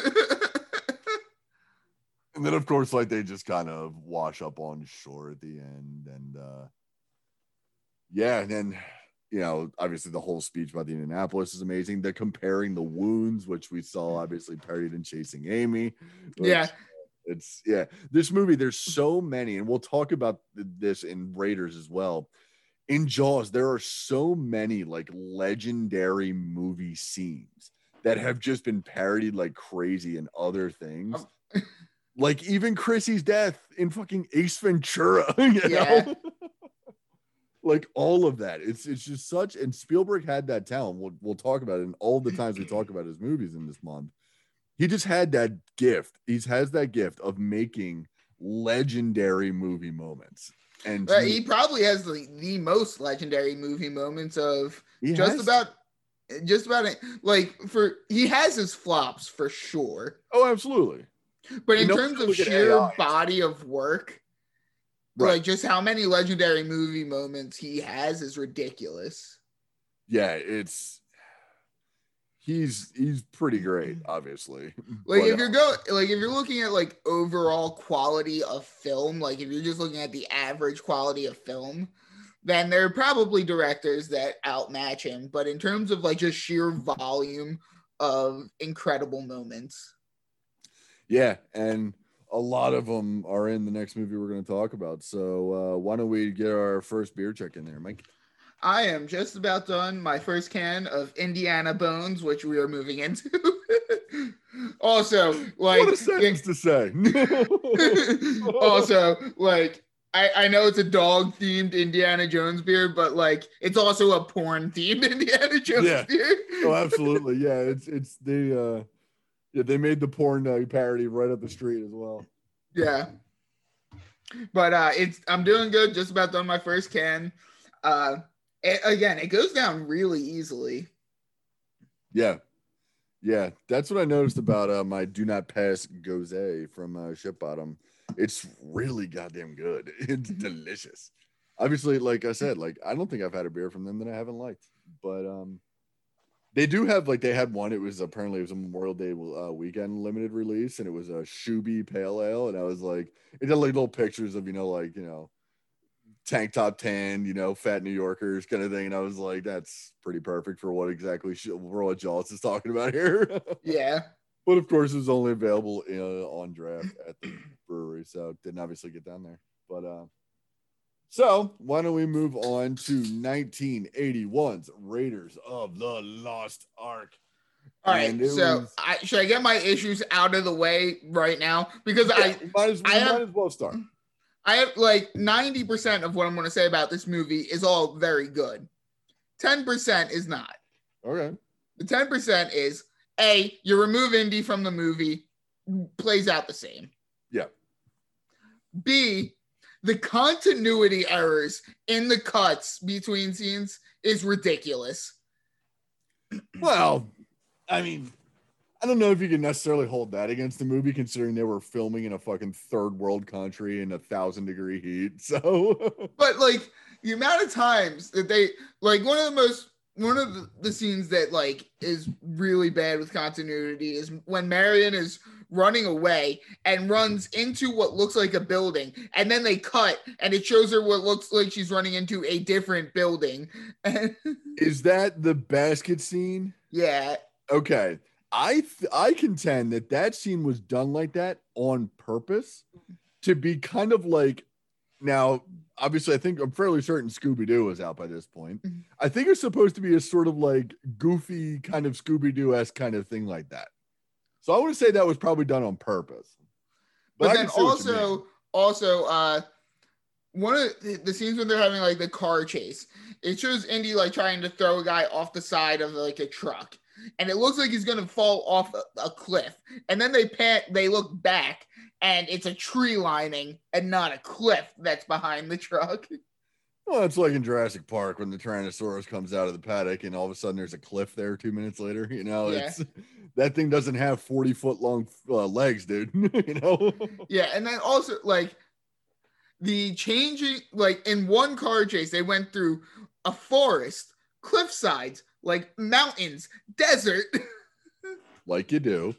And then, of course, like they just kind of wash up on shore at the end. And yeah, and then, you know, obviously the whole speech about the Indianapolis is amazing. They're comparing the wounds, which we saw obviously parodied in Chasing Amy. Yeah. This movie, there's so many, and we'll talk about this in Raiders as well. In Jaws, there are so many like legendary movie scenes that have just been parodied like crazy in other things. Like even Chrissy's death in fucking Ace Ventura, you know? Like all of that. It's just such, and Spielberg had that talent. We'll talk about it in all the times we talk about his movies in this month. He just had that gift. He has that gift of making legendary movie moments. And he probably has the most legendary movie moments of just about it. Like he has his flops for sure. Oh, absolutely. But in terms of sheer body of work, like just how many legendary movie moments he has is ridiculous. Yeah, he's pretty great, obviously. Like if you're looking at like overall quality of film, like if you're just looking at the average quality of film, then there are probably directors that outmatch him. But in terms of like just sheer volume of incredible moments. Yeah, and a lot of them are in the next movie we're going to talk about. So why don't we get our first beer check in there, Mike? I am just about done my first can of Indiana Bones, which we are moving into. Also, like, what a sentence to say. Also, like, I know it's a dog-themed Indiana Jones beer, but like, it's also a porn-themed Indiana Jones beer. Oh, absolutely. Yeah, it's the they made the porn parody right up the street as well. Yeah, but I'm doing good. Just about done my first can. It goes down really easily. Yeah, that's what I noticed about my Do Not Pass Gose from Ship Bottom. It's really goddamn good. It's delicious. Obviously, like I said, like I don't think I've had a beer from them that I haven't liked, but they do have, like, they had one. It was a Memorial Day weekend limited release, and it was a Shuby Pale Ale, and I was like, it had like little pictures of tank top tan, fat New Yorkers kind of thing, and I was like, that's pretty perfect for what exactly what Jaws is talking about here. Yeah, but of course, it was only available on draft at the brewery, so didn't obviously get down there. But so why don't we move on to 1981's Raiders of the Lost Ark? All right, so should I get my issues out of the way right now? Because I might as well start. I have like 90% of what I'm going to say about this movie is all very good. 10% is not. Okay. The 10% is A, you remove Indy from the movie, plays out the same. Yeah. B, the continuity errors in the cuts between scenes is ridiculous. Well, I mean, I don't know if you can necessarily hold that against the movie, considering they were filming in a fucking third world country in 1,000-degree heat. So, but like the amount of times that they like one of the scenes that like is really bad with continuity is when Marion is running away and runs into what looks like a building, and then they cut and it shows her what looks like she's running into a different building. is that the basket scene? Yeah. Okay. I contend that scene was done like that on purpose to be kind of like, now, obviously, I'm fairly certain Scooby-Doo is out by this point. I think it's supposed to be a sort of like goofy kind of Scooby-Doo-esque kind of thing like that. So I would say that was probably done on purpose. But then also, one of the scenes when they're having like the car chase, it shows Indy like trying to throw a guy off the side of like a truck. And it looks like he's going to fall off a cliff. And then they look back and it's a tree lining and not a cliff that's behind the truck. Well, it's like in Jurassic Park when the Tyrannosaurus comes out of the paddock and all of a sudden there's a cliff there 2 minutes later. You know, Yeah. That thing doesn't have 40-foot long legs, dude. You know? Yeah. And then also like the changing, like in one car chase, they went through a forest, cliff sides, like mountains, desert. Like you do.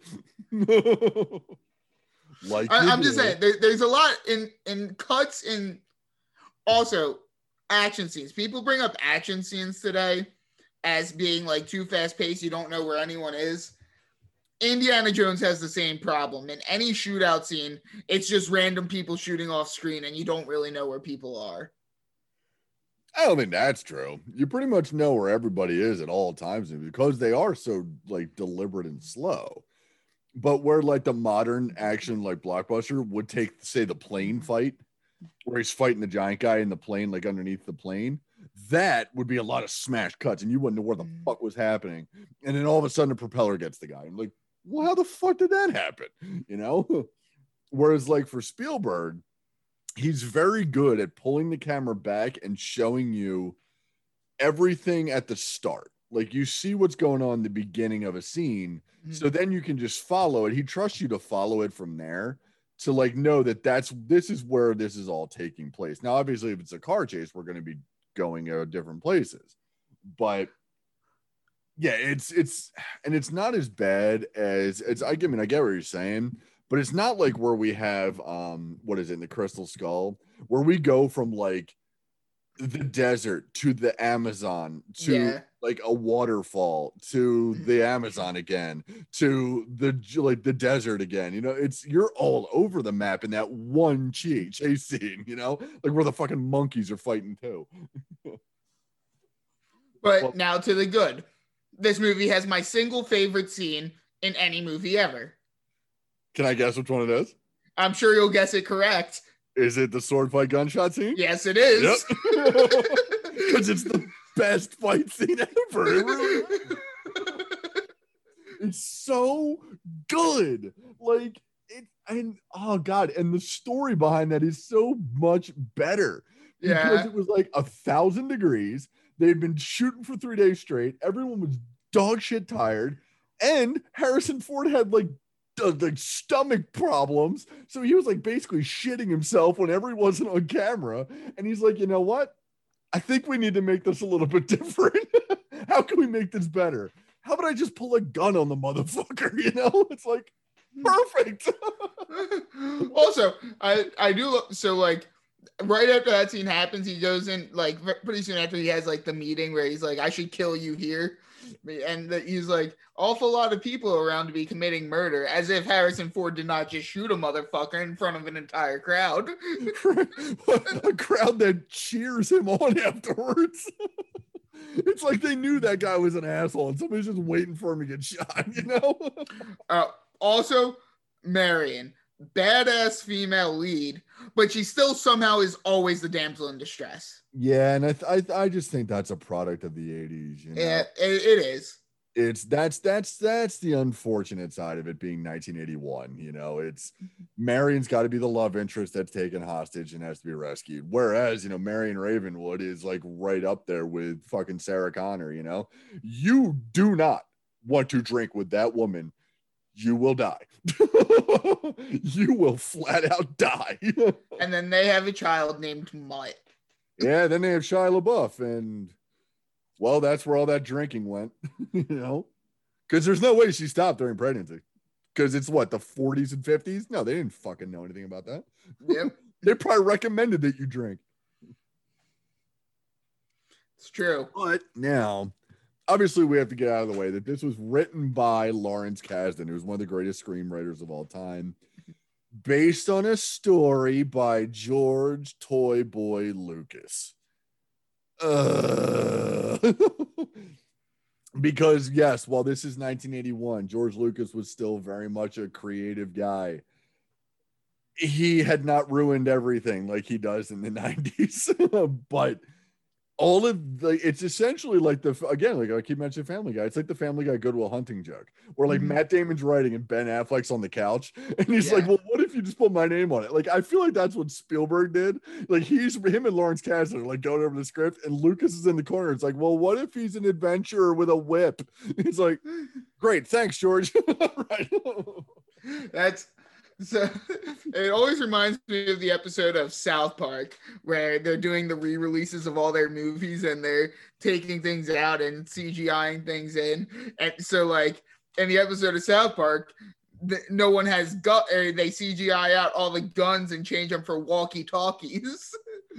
I'm just saying, there's a lot in cuts in also action scenes. People bring up action scenes today as being like too fast paced. You don't know where anyone is. Indiana Jones has the same problem. In any shootout scene, it's just random people shooting off screen and you don't really know where people are. I don't think that's true. You pretty much know where everybody is at all times because they are so like deliberate and slow. But where like the modern action like blockbuster would take, say, the plane fight, where he's fighting the giant guy in the plane, like underneath the plane, that would be a lot of smash cuts and you wouldn't know where the fuck was happening. And then all of a sudden the propeller gets the guy. I'm like, well, how the fuck did that happen? You know? Whereas like for Spielberg, he's very good at pulling the camera back and showing you everything at the start. Like you see what's going on in the beginning of a scene. So then you can just follow it. He trusts you to follow it from there to like know that this is where this is all taking place. Now, obviously, if it's a car chase, we're going to be going different places. But yeah, it's not as bad as I mean, I get what you're saying, but it's not like where we have what is it in the Crystal Skull, where we go from like the desert to the Amazon to like a waterfall to the Amazon again to the desert again. You know, you're all over the map in that one chase scene, you know, like where the fucking monkeys are fighting too. But now to the good. This movie has my single favorite scene in any movie ever. Can I guess which one it is? I'm sure you'll guess it correct. Is it the sword fight gunshot scene? Yes, it is. Yep. Because it's the best fight scene ever. It really is. It's so good. Like oh god, and the story behind that is so much better. Because it was like 1,000 degrees. They'd been shooting for 3 days straight. Everyone was dog shit tired. And Harrison Ford had like stomach problems. So he was like basically shitting himself whenever he wasn't on camera. And he's like, you know what? I think we need to make this a little bit different. How can we make this better? How about I just pull a gun on the motherfucker? You know, it's like perfect. Also, I do so like right after that scene happens, he goes in like pretty soon after he has like the meeting where he's like, I should kill you here. And he's like, awful lot of people around to be committing murder, as if Harrison Ford did not just shoot a motherfucker in front of an entire crowd. A crowd that cheers him on afterwards. It's like they knew that guy was an asshole and somebody's just waiting for him to get shot, you know? Also, Marion, badass female lead, but she still somehow is always the damsel in distress. Yeah, and I just think that's a product of the 80s, you know. Yeah, it is. That's the unfortunate side of it being 1981. You know, it's Marion's got to be the love interest that's taken hostage and has to be rescued. Whereas, you know, Marion Ravenwood is like right up there with fucking Sarah Connor. You know, you do not want to drink with that woman. You will die. You will flat out die. And then they have a child named Mutt. Yeah, then they have Shia LaBeouf, and well, that's where all that drinking went, you know, because there's no way she stopped during pregnancy. Because it's what, the 40s and 50s? No, they didn't fucking know anything about that. Yep. They probably recommended that you drink. It's true. But now, obviously, we have to get out of the way that this was written by Lawrence Kasdan, who's one of the greatest screenwriters of all time, based on a story by George Toy Boy Lucas. Because yes, while this is 1981, George Lucas was still very much a creative guy. He had not ruined everything like he does in the 90s. But all of the, it's essentially like again, like I keep mentioning Family Guy. It's like the Family Guy Good Will Hunting joke, where like Matt Damon's writing and Ben Affleck's on the couch, and he's like, "Well, what if you just put my name on it?" Like, I feel like that's what Spielberg did. Like, him and Lawrence Kasdan are like going over the script, and Lucas is in the corner. It's like, "Well, what if he's an adventurer with a whip?" He's like, "Great, thanks, George." Right. That's. So it always reminds me of the episode of South Park where they're doing the re-releases of all their movies and they're taking things out and CGIing things in. And so, like, in the episode of South Park, no one has they CGI out all the guns and change them for walkie-talkies.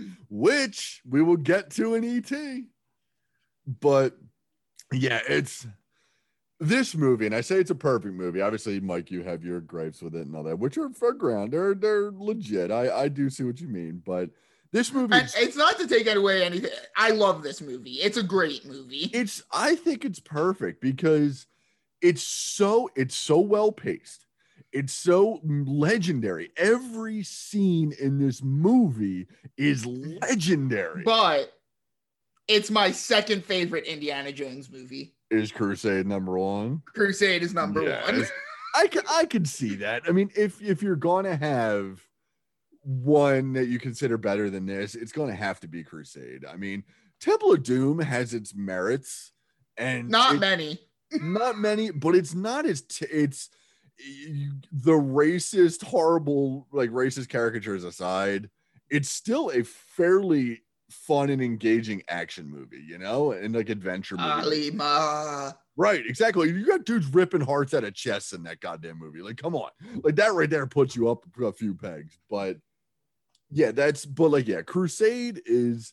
Which we will get to in ET. But yeah, it's this movie, and I say it's a perfect movie. Obviously, Mike, you have your gripes with it and all that, which are for ground. They're legit. I do see what you mean, but this movie, it's not to take away anything. I love this movie. It's a great movie. I think it's perfect because it's so well paced. It's so legendary. Every scene in this movie is legendary. But it's my second favorite Indiana Jones movie. Is Crusade number one? Crusade is number one. I can see that. I mean, if you're gonna have one that you consider better than this, it's gonna have to be Crusade. I mean, Temple of Doom has its merits, and not many, but it's not as it's the racist, horrible, like racist caricatures aside, it's still a fairly fun and engaging action movie, you know, and like adventure movie. Alima. Right, exactly. You got dudes ripping hearts out of chests in that goddamn movie. Like, come on, like that right there puts you up a few pegs. But yeah, Crusade is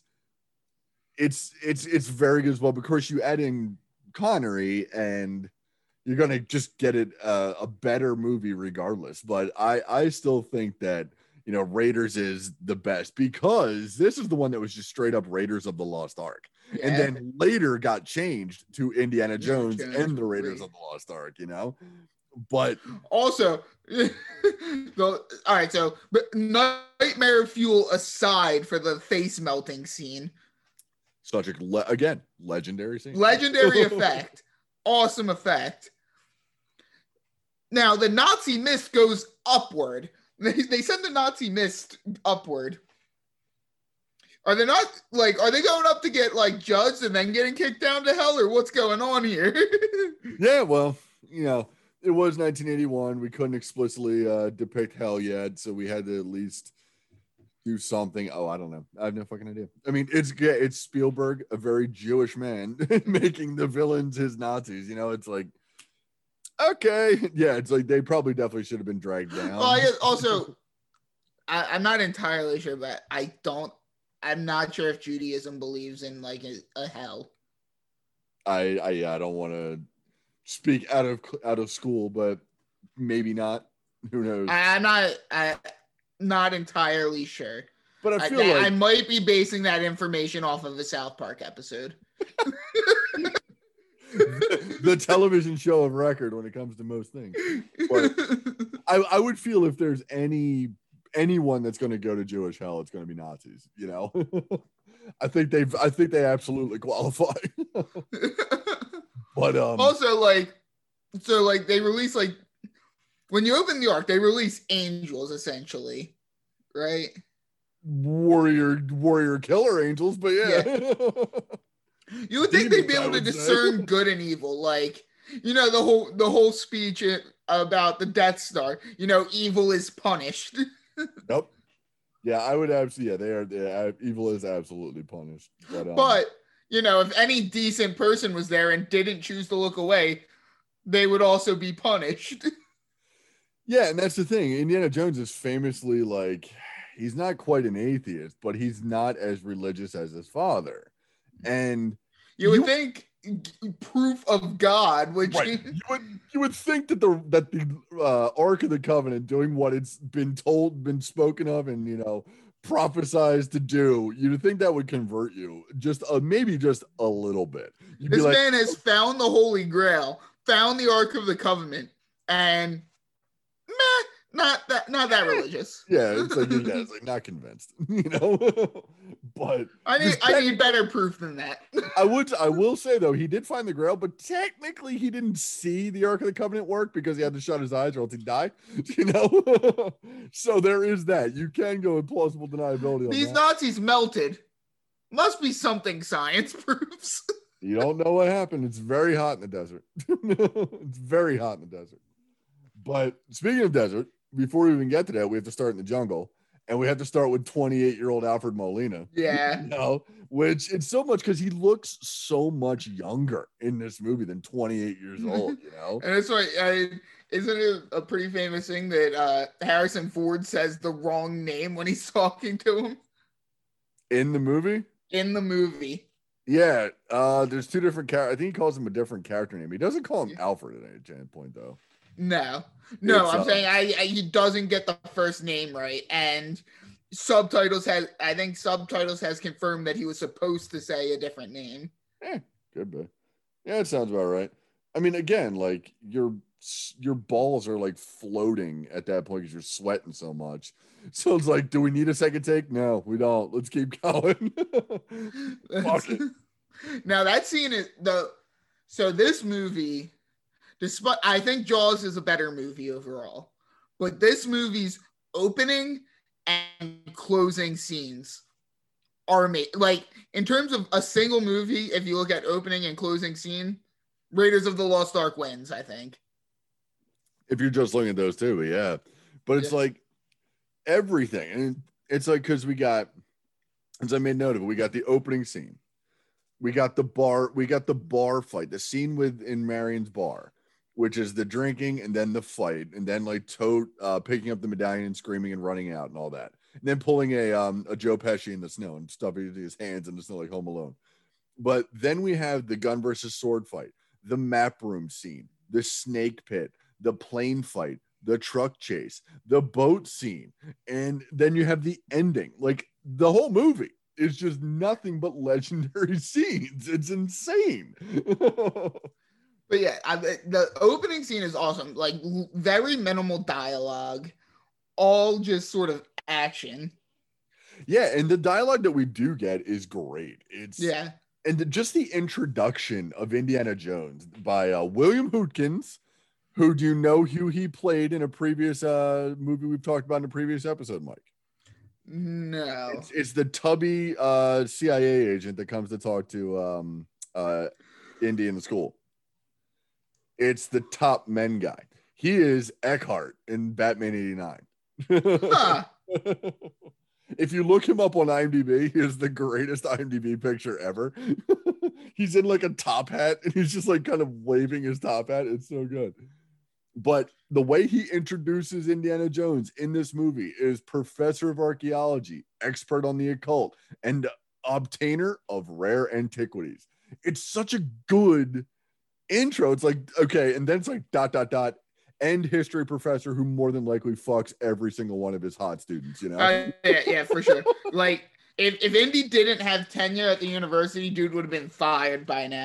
it's very good as well. But of course, you add in Connery, and you're gonna just get it a better movie regardless. But I still think that, you know, Raiders is the best because this is the one that was just straight up Raiders of the Lost Ark. Yeah. And then later got changed to Indiana Jones and the Raiders of the Lost Ark, you know? But also, all right, so but Nightmare Fuel aside for the face melting scene. Such a, legendary scene. Legendary effect. Awesome effect. Now, the Nazi mist goes upward. They send the Nazi mist upward. Are they not are they going up to get like judged and then getting kicked down to hell, or what's going on here? Yeah, well, you know, it was 1981. We couldn't explicitly depict hell yet, so we had to at least do something. Oh, I don't know. I have no fucking idea. I mean, it's Spielberg, a very Jewish man, making the villains his Nazis. You know, it's like, okay, yeah, it's like they probably definitely should have been dragged down. Also, I'm not entirely sure, but I'm not sure if Judaism believes in like a hell. I don't want to speak out of school, but maybe not. Who knows? I'm not entirely sure. But I feel like I might be basing that information off of a South Park episode. the television show of record when it comes to most things. But I would feel if there's anyone that's going to go to Jewish hell, it's going to be Nazis. You know, I think they absolutely qualify. But also like they release like when you open the Ark, they release angels essentially, right? Warrior killer angels, but yeah. You would think they'd be able to discern good and evil, like you know the whole speech about the Death Star. You know, evil is punished. Nope. Yeah, I would absolutely. Yeah, they are. Evil is absolutely punished. But you know, if any decent person was there and didn't choose to look away, they would also be punished. Yeah, and that's the thing. Indiana Jones is famously like, he's not quite an atheist, but he's not as religious as his father. And you would think proof of God, which right. you would think that the Ark of the Covenant doing what it's been spoken of, and you know, prophesized to do, you'd think that would convert you just maybe just a little bit. This man has found the Holy Grail, found the Ark of the Covenant, and not that religious. Yeah, it's like not convinced, you know. But I need better proof than that. I will say though, he did find the Grail, but technically he didn't see the Ark of the Covenant work because he had to shut his eyes or else he'd die, you know. So there is that. You can go with plausible deniability. These Nazis melted. Must be something science proves. You don't know what happened. It's very hot in the desert. It's very hot in the desert. But speaking of desert, before we even get to that, we have to start in the jungle. And we have to start with 28-year-old Alfred Molina. Yeah. You know, which it's so much because he looks so much younger in this movie than 28 years old, you know? And it's like, isn't it a pretty famous thing that Harrison Ford says the wrong name when he's talking to him? In the movie? In the movie. Yeah. There's two different characters. I think he calls him a different character name. He doesn't call him Alfred at any point, though. No, I'm saying he doesn't get the first name right, and subtitles has confirmed that he was supposed to say a different name. Could be. Yeah, it sounds about right. I mean, again, like your balls are like floating at that point because you're sweating so much. So it's like, do we need a second take? No, we don't. Let's keep going. Fuck it. Now that scene is so this movie. Despite, I think Jaws is a better movie overall, but this movie's opening and closing scenes are made like in terms of a single movie. If you look at opening and closing scene, Raiders of the Lost Ark wins, I think. If you're just looking at those two, yeah, but it's like everything, and it's like because we got, as I made note of it, we got the opening scene, we got the bar fight, the scene in Marion's bar, which is the drinking and then the fight, and then like Toad picking up the medallion and screaming and running out and all that, and then pulling a Joe Pesci in the snow and stuffing his hands in the snow like Home Alone. But then we have the gun versus sword fight, the map room scene, the snake pit, the plane fight, the truck chase, the boat scene, and then you have the ending. Like the whole movie is just nothing but legendary scenes. It's insane. But yeah, the opening scene is awesome. Like very minimal dialogue, all just sort of action. Yeah, and the dialogue that we do get is great. And just the introduction of Indiana Jones by William Hootkins, who do you know who he played in a previous movie we've talked about in a previous episode, Mike? No. It's the tubby CIA agent that comes to talk to Indy in the school. It's the top men guy. He is Eckhart in Batman 89. Huh. If you look him up on IMDb, he is the greatest IMDb picture ever. He's in like a top hat and he's just like kind of waving his top hat. It's so good. But the way he introduces Indiana Jones in this movie is professor of archaeology, expert on the occult, and obtainer of rare antiquities. It's such a good intro. It's like, okay, and then it's like ... and history professor who more than likely fucks every single one of his hot students, you know? Yeah, for sure. Like if Indy didn't have tenure at the university, dude would have been fired by now.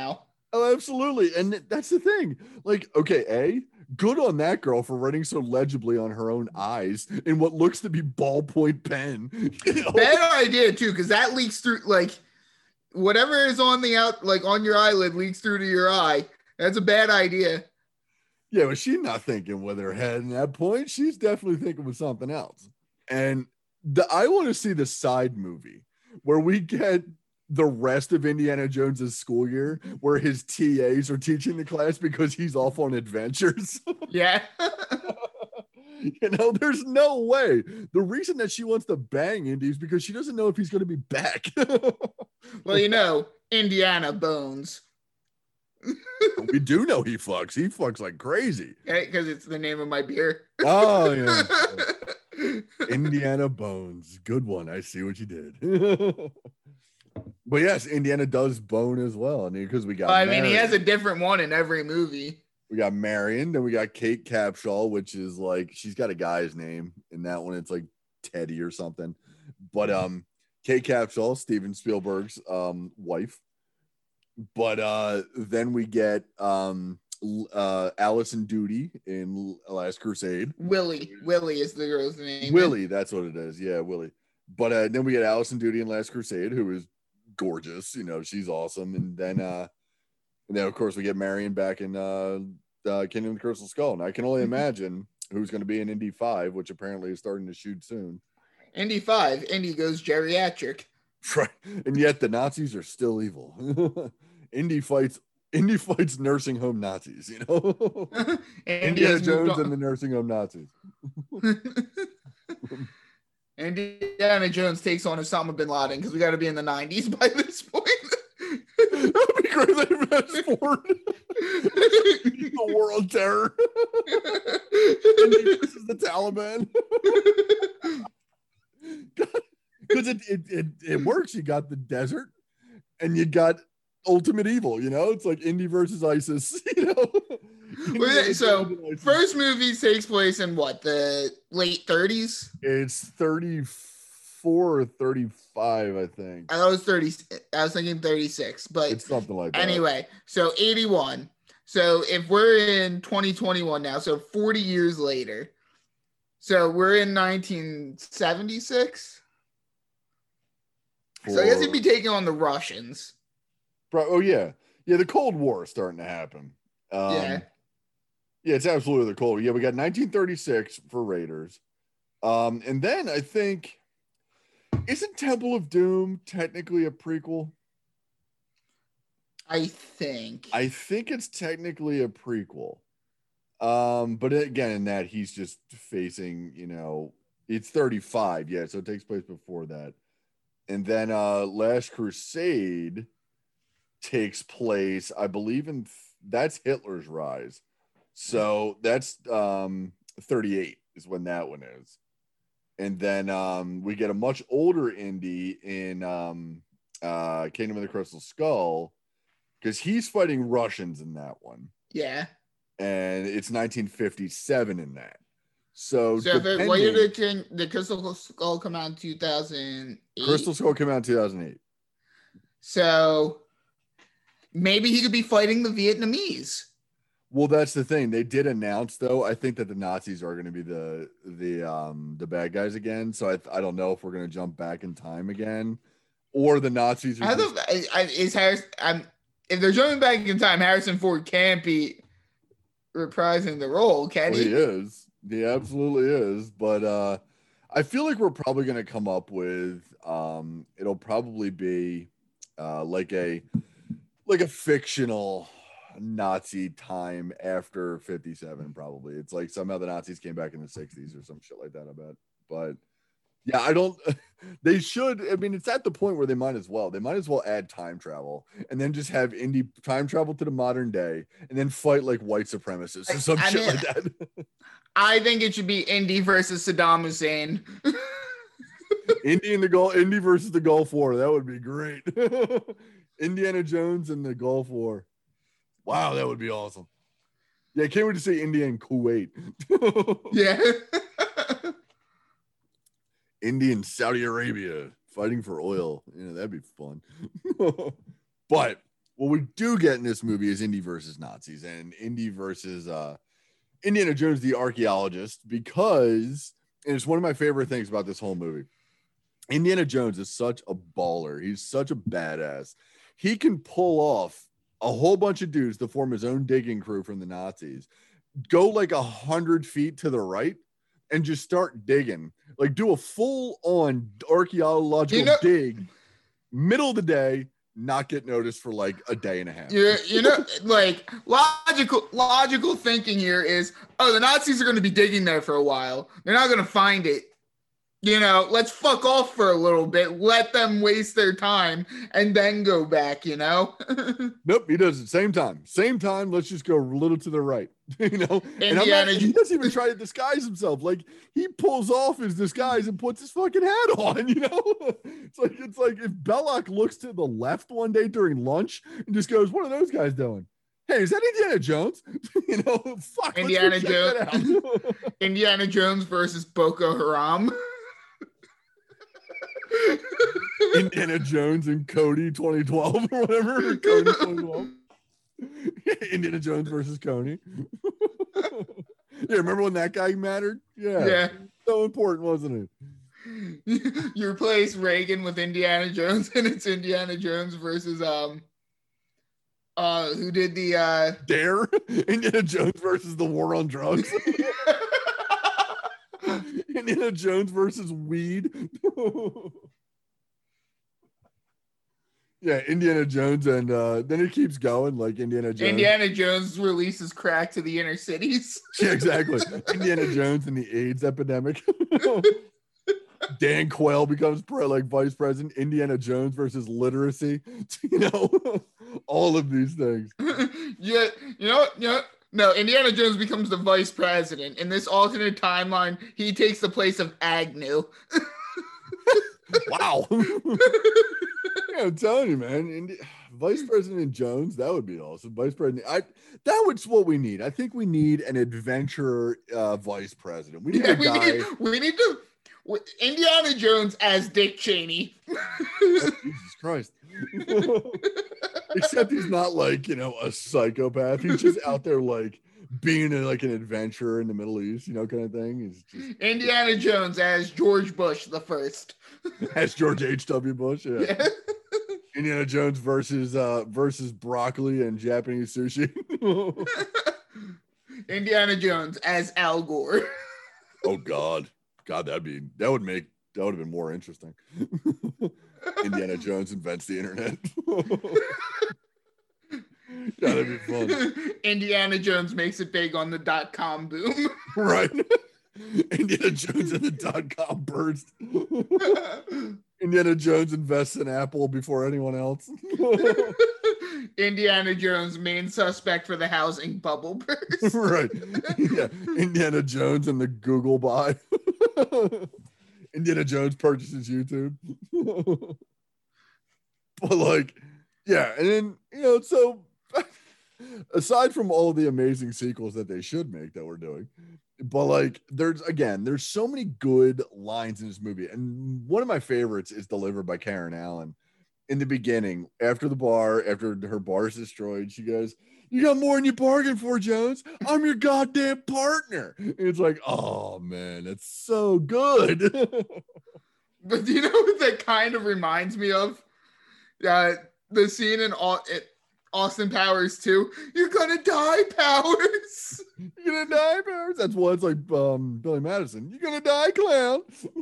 Oh, absolutely. And that's the thing. Like, okay, good on that girl for writing so legibly on her own eyes in what looks to be ballpoint pen. You know? Bad idea too, because that leaks through, like whatever is on the like on your eyelid leaks through to your eye. That's a bad idea. Yeah, but she's not thinking with her head in that point. She's definitely thinking with something else. And I want to see the side movie where we get the rest of Indiana Jones's school year, where his TAs are teaching the class because he's off on adventures. Yeah. You know, there's no way. The reason that she wants to bang Indy is because she doesn't know if he's going to be back. Well, you know, Indiana Bones. We do know he fucks. He fucks like crazy. Because it's the name of my beer. Oh, yeah. Indiana Bones. Good one. I see what you did. But yes, Indiana does bone as well. I mean, because we got. I mean, he has a different one in every movie. We got Marion, then we got Kate Capshaw, which is like she's got a guy's name in that one. It's like Teddy or something. But Kate Capshaw, Steven Spielberg's wife. But then we get Allison Doody in Last Crusade. Willie is the girl's name. Willie, that's what it is. Yeah, Willie. But then we get Allison Doody in Last Crusade, who is gorgeous. You know, she's awesome. And then of course we get Marion back in Kingdom of the Crystal Skull. And I can only imagine who's going to be in Indy 5, which apparently is starting to shoot soon. Indy 5, Indy goes geriatric. Right. And yet the Nazis are still evil. Indy fights nursing home Nazis, you know. Indiana Jones and the nursing home Nazis. Indiana Jones takes on Osama bin Laden because we got to be in the 90s by this point. That'd be great. They fast forward. The world terror. This is the Taliban. Because it works. You got the desert and you got ultimate evil, you know. It's like Indy versus ISIS, you know. So first movie takes place in what, the late 30s? It's 34 or 35, I think. I was thinking 36, but it's something like that. Anyway, so 81. So if we're in 2021 now, so 40 years later, so we're in 1976. So I guess he'd be taking on the Russians. Oh yeah, the Cold War is starting to happen. Yeah, it's absolutely the Cold War. Yeah, we got 1936 for Raiders, and then I think isn't Temple of Doom technically a prequel? I think it's technically a prequel, but again, in that he's just facing, you know, it's 35, yeah, so it takes place before that. And then Last Crusade takes place, I believe, that's Hitler's rise. So that's 38 is when that one is. And then we get a much older Indy in Kingdom of the Crystal Skull because he's fighting Russians in that one. Yeah. And it's 1957 in that. So when did the Crystal Skull come out in 2008? Crystal Skull came out in 2008. So maybe he could be fighting the Vietnamese. Well, that's the thing. They did announce, though, I think that the Nazis are going to be the bad guys again. So I don't know if we're going to jump back in time again, or the Nazis are. If they're jumping back in time, Harrison Ford can't be reprising the role, can he? He is. He absolutely is. But I feel like we're probably going to come up with it'll probably be like a fictional Nazi time after 57. Probably it's like somehow the Nazis came back in the 60s or some shit like that, I bet. But yeah, I don't they should. I mean, it's at the point where they might as well add time travel and then just have Indy time travel to the modern day and then fight like white supremacists or some shit like that. I think it should be Indy versus Saddam Hussein. Indy versus the Gulf War. That would be great. Indiana Jones and the Gulf War. Wow, that would be awesome. Yeah, I can't wait to see India and Kuwait. Yeah. India and Saudi Arabia fighting for oil. Yeah, that'd be fun. But what we do get in this movie is Indy versus Nazis and Indy versus Indiana Jones, the archaeologist, because, and it's one of my favorite things about this whole movie. Indiana Jones is such a baller. He's such a badass. He can pull off a whole bunch of dudes to form his own digging crew from the Nazis, go like 100 feet to the right, and just start digging. Like do a full-on archaeological dig, middle of the day, not get noticed for like a day and a half. You know, like logical thinking here is, oh, the Nazis are going to be digging there for a while. They're not going to find it. You know, let's fuck off for a little bit, let them waste their time, and then go back, you know? Nope, he does it. Same time, let's just go a little to the right, you know? And he doesn't even try to disguise himself. Like, he pulls off his disguise and puts his fucking hat on, you know? It's like if Belloc looks to the left one day during lunch and just goes, what are those guys doing? Hey, is that Indiana Jones? You know, fuck. Indiana Jones. Indiana Jones versus Boko Haram. Indiana Jones and Cody 2012 or whatever. Cody 2012. Indiana Jones versus Coney. Yeah, remember when that guy mattered? Yeah. So important, wasn't it? You replace Reagan with Indiana Jones, and it's Indiana Jones versus who did the Dare? Indiana Jones versus the war on drugs. Indiana Jones versus weed. Yeah, Indiana Jones, and then it keeps going like Indiana Jones. Indiana Jones releases crack to the inner cities. Yeah, exactly. Indiana Jones and the AIDS epidemic. Dan Quayle becomes vice president. Indiana Jones versus literacy. You know, all of these things. Yeah, you know. No, Indiana Jones becomes the vice president. In this alternate timeline, he takes the place of Agnew. Wow. Yeah, I'm telling you, man. Vice President Jones, that would be awesome. Vice President, that was what we need. I think we need an adventurer vice president. We need a guy. We need to Indiana Jones as Dick Cheney. Oh, Jesus Christ. Except he's not like, you know, a psychopath. He's just out there like being like an adventurer in the Middle East, you know, kind of thing. He's just Indiana Jones as George Bush the first. As George H.W. Bush, yeah. Indiana Jones versus broccoli and Japanese sushi. Indiana Jones as Al Gore. Oh God, that would have been more interesting. Indiana Jones invents the internet. That'd be fun. Indiana Jones makes it big on the .com boom. Right. Indiana Jones and the .com burst. Indiana Jones invests in Apple before anyone else. Indiana Jones, main suspect for the housing bubble burst. Right. Yeah. Indiana Jones and the Google buy. Indiana Jones purchases YouTube. But like, yeah, and then, you know, so aside from all the amazing sequels that they should make that we're doing, but like there's so many good lines in this movie, and one of my favorites is delivered by Karen Allen in the beginning. After her bar is destroyed, she goes, "You got more than you bargained for, Jones. I'm your goddamn partner." And it's like, oh man, that's so good. But do you know what that kind of reminds me of? The scene in Austin Powers 2. You're gonna die, Powers. You're gonna die, Powers. That's what it's like. Billy Madison. You're gonna die, clown.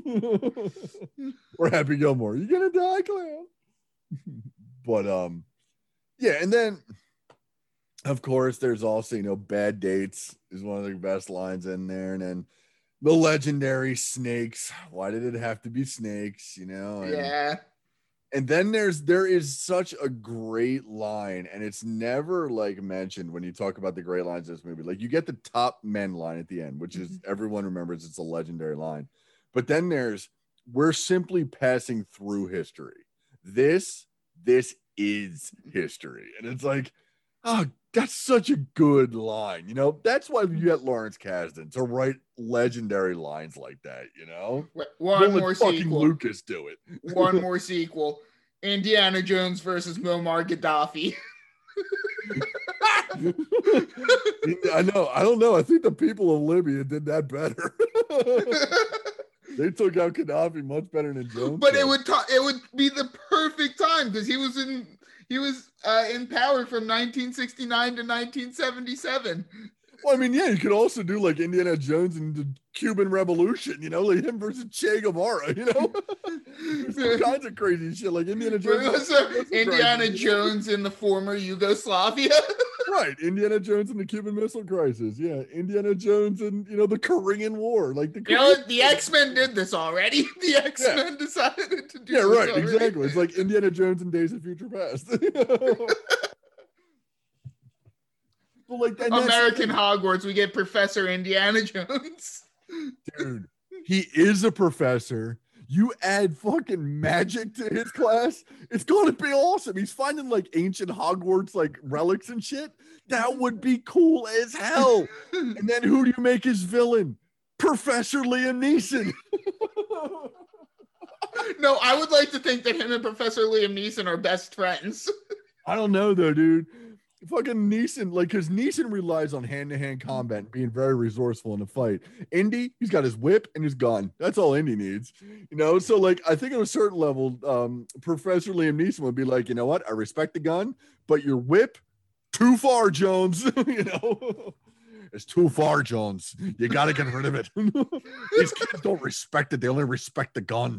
Or Happy Gilmore. You're gonna die, clown. But yeah, and then of course there's also, you know, bad dates is one of the best lines in there, and then the legendary snakes. Why did it have to be snakes? You know? Yeah. And then there is such a great line, and it's never like mentioned when you talk about the great lines of this movie. Like you get the top men line at the end, which is everyone remembers it's a legendary line. But then there's, we're simply passing through history. This is history. And it's like, oh, that's such a good line. You know, that's why you get Lawrence Kasdan to write legendary lines like that, you know? One more sequel. Lucas do it. One more sequel. Indiana Jones versus Muammar Gaddafi. I know. I don't know. I think the people of Libya did that better. They took out Gaddafi much better than Jones. But it would be the perfect time because he was in power from 1969 to 1977. Well, I mean, yeah, you could also do like Indiana Jones and the Cuban Revolution, you know, like him versus Che Guevara, you know, all kinds of crazy shit like Indiana Jones. Indiana Jones in the former Yugoslavia. Right, Indiana Jones and the Cuban Missile Crisis. Yeah, Indiana Jones and, you know, the Korean War. Like the X-Men did this already. The X-Men decided to do this right, already. Exactly. It's like Indiana Jones and Days of Future Past. Well, like, American Hogwarts, we get Professor Indiana Jones. Dude, he is a professor. You add fucking magic to his class, it's gonna be awesome. He's finding like ancient Hogwarts like relics and shit. That would be cool as hell. And then who do you make his villain? Professor Liam Neeson. No, I would like to think that him and Professor Liam Neeson are best friends. I don't know though, dude. Fucking Neeson, like, because Neeson relies on hand-to-hand combat and being very resourceful in a fight. Indy, he's got his whip and his gun. That's all Indy needs, you know. So, like, I think at a certain level, Professor Liam Neeson would be like, you know what? I respect the gun, but your whip, too far, Jones. You know, it's too far, Jones. You got to get rid of it. These kids don't respect it; they only respect the gun.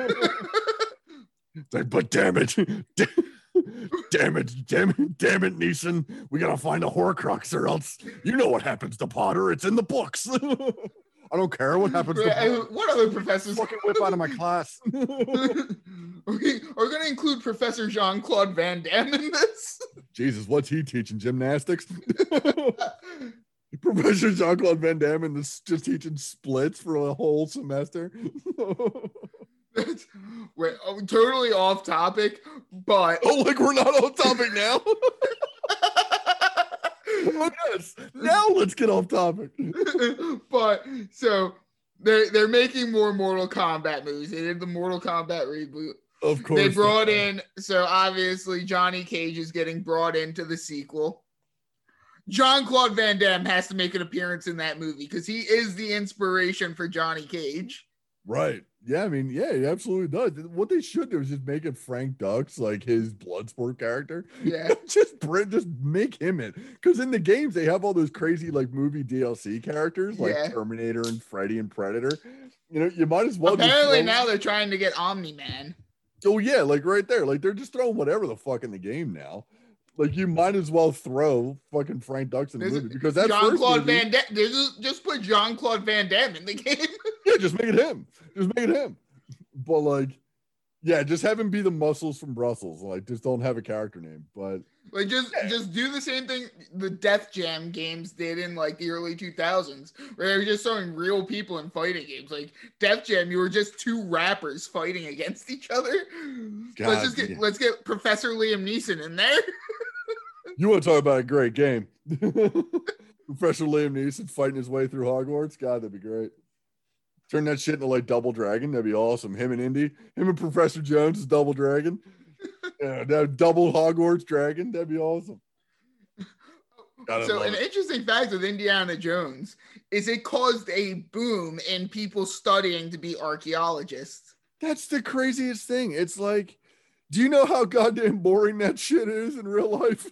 It's like, but damn it. Damn it, Neeson. We gotta find a Horcrux or else you know what happens to Potter. It's in the books. I don't care what happens to Potter. What other professors? Fucking whip out of my class. Are we gonna include Professor Jean-Claude Van Damme in this? Jesus, what's he teaching? Gymnastics? Professor Jean-Claude Van Damme and this just teaching splits for a whole semester. We're totally off topic, but like we're not off topic now. Yes, now let's get off topic. But so they're making more Mortal Kombat movies. They did the Mortal Kombat reboot. Of course, they brought in. So obviously Johnny Cage is getting brought into the sequel. Jean-Claude Van Damme has to make an appearance in that movie because he is the inspiration for Johnny Cage. Right. Yeah, I mean, yeah, he absolutely does. What they should do is just make it Frank Dux, like his Bloodsport character. Yeah. just make him it. Because in the games, they have all those crazy, like, movie DLC characters, like Terminator and Freddy and Predator. You know, you might as well. Apparently now they're trying to get Omni-Man. Oh, yeah, like right there. Like, they're just throwing whatever the fuck in the game now. Like, you might as well throw fucking Frank Dux in the movie because that's Jean-Claude Van Damme. Just put Jean-Claude Van Damme in the game. Yeah, just make it him. But like, yeah, just have him be the Muscles from Brussels. Like, just don't have a character name. But like, just do the same thing the Def Jam games did in like the early 2000s, where they were just showing real people in fighting games. Like Def Jam, you were just two rappers fighting against each other. God, let's get Professor Liam Neeson in there. You want to talk about a great game? Professor Liam Neeson fighting his way through Hogwarts. God, that'd be great. Turn that shit into like Double Dragon. That'd be awesome. Him and Indy. Him and Professor Jones is Double Dragon. Yeah, that double Hogwarts dragon. That'd be awesome. So an interesting fact with Indiana Jones is it caused a boom in people studying to be archaeologists. That's the craziest thing. It's like, do you know how goddamn boring that shit is in real life?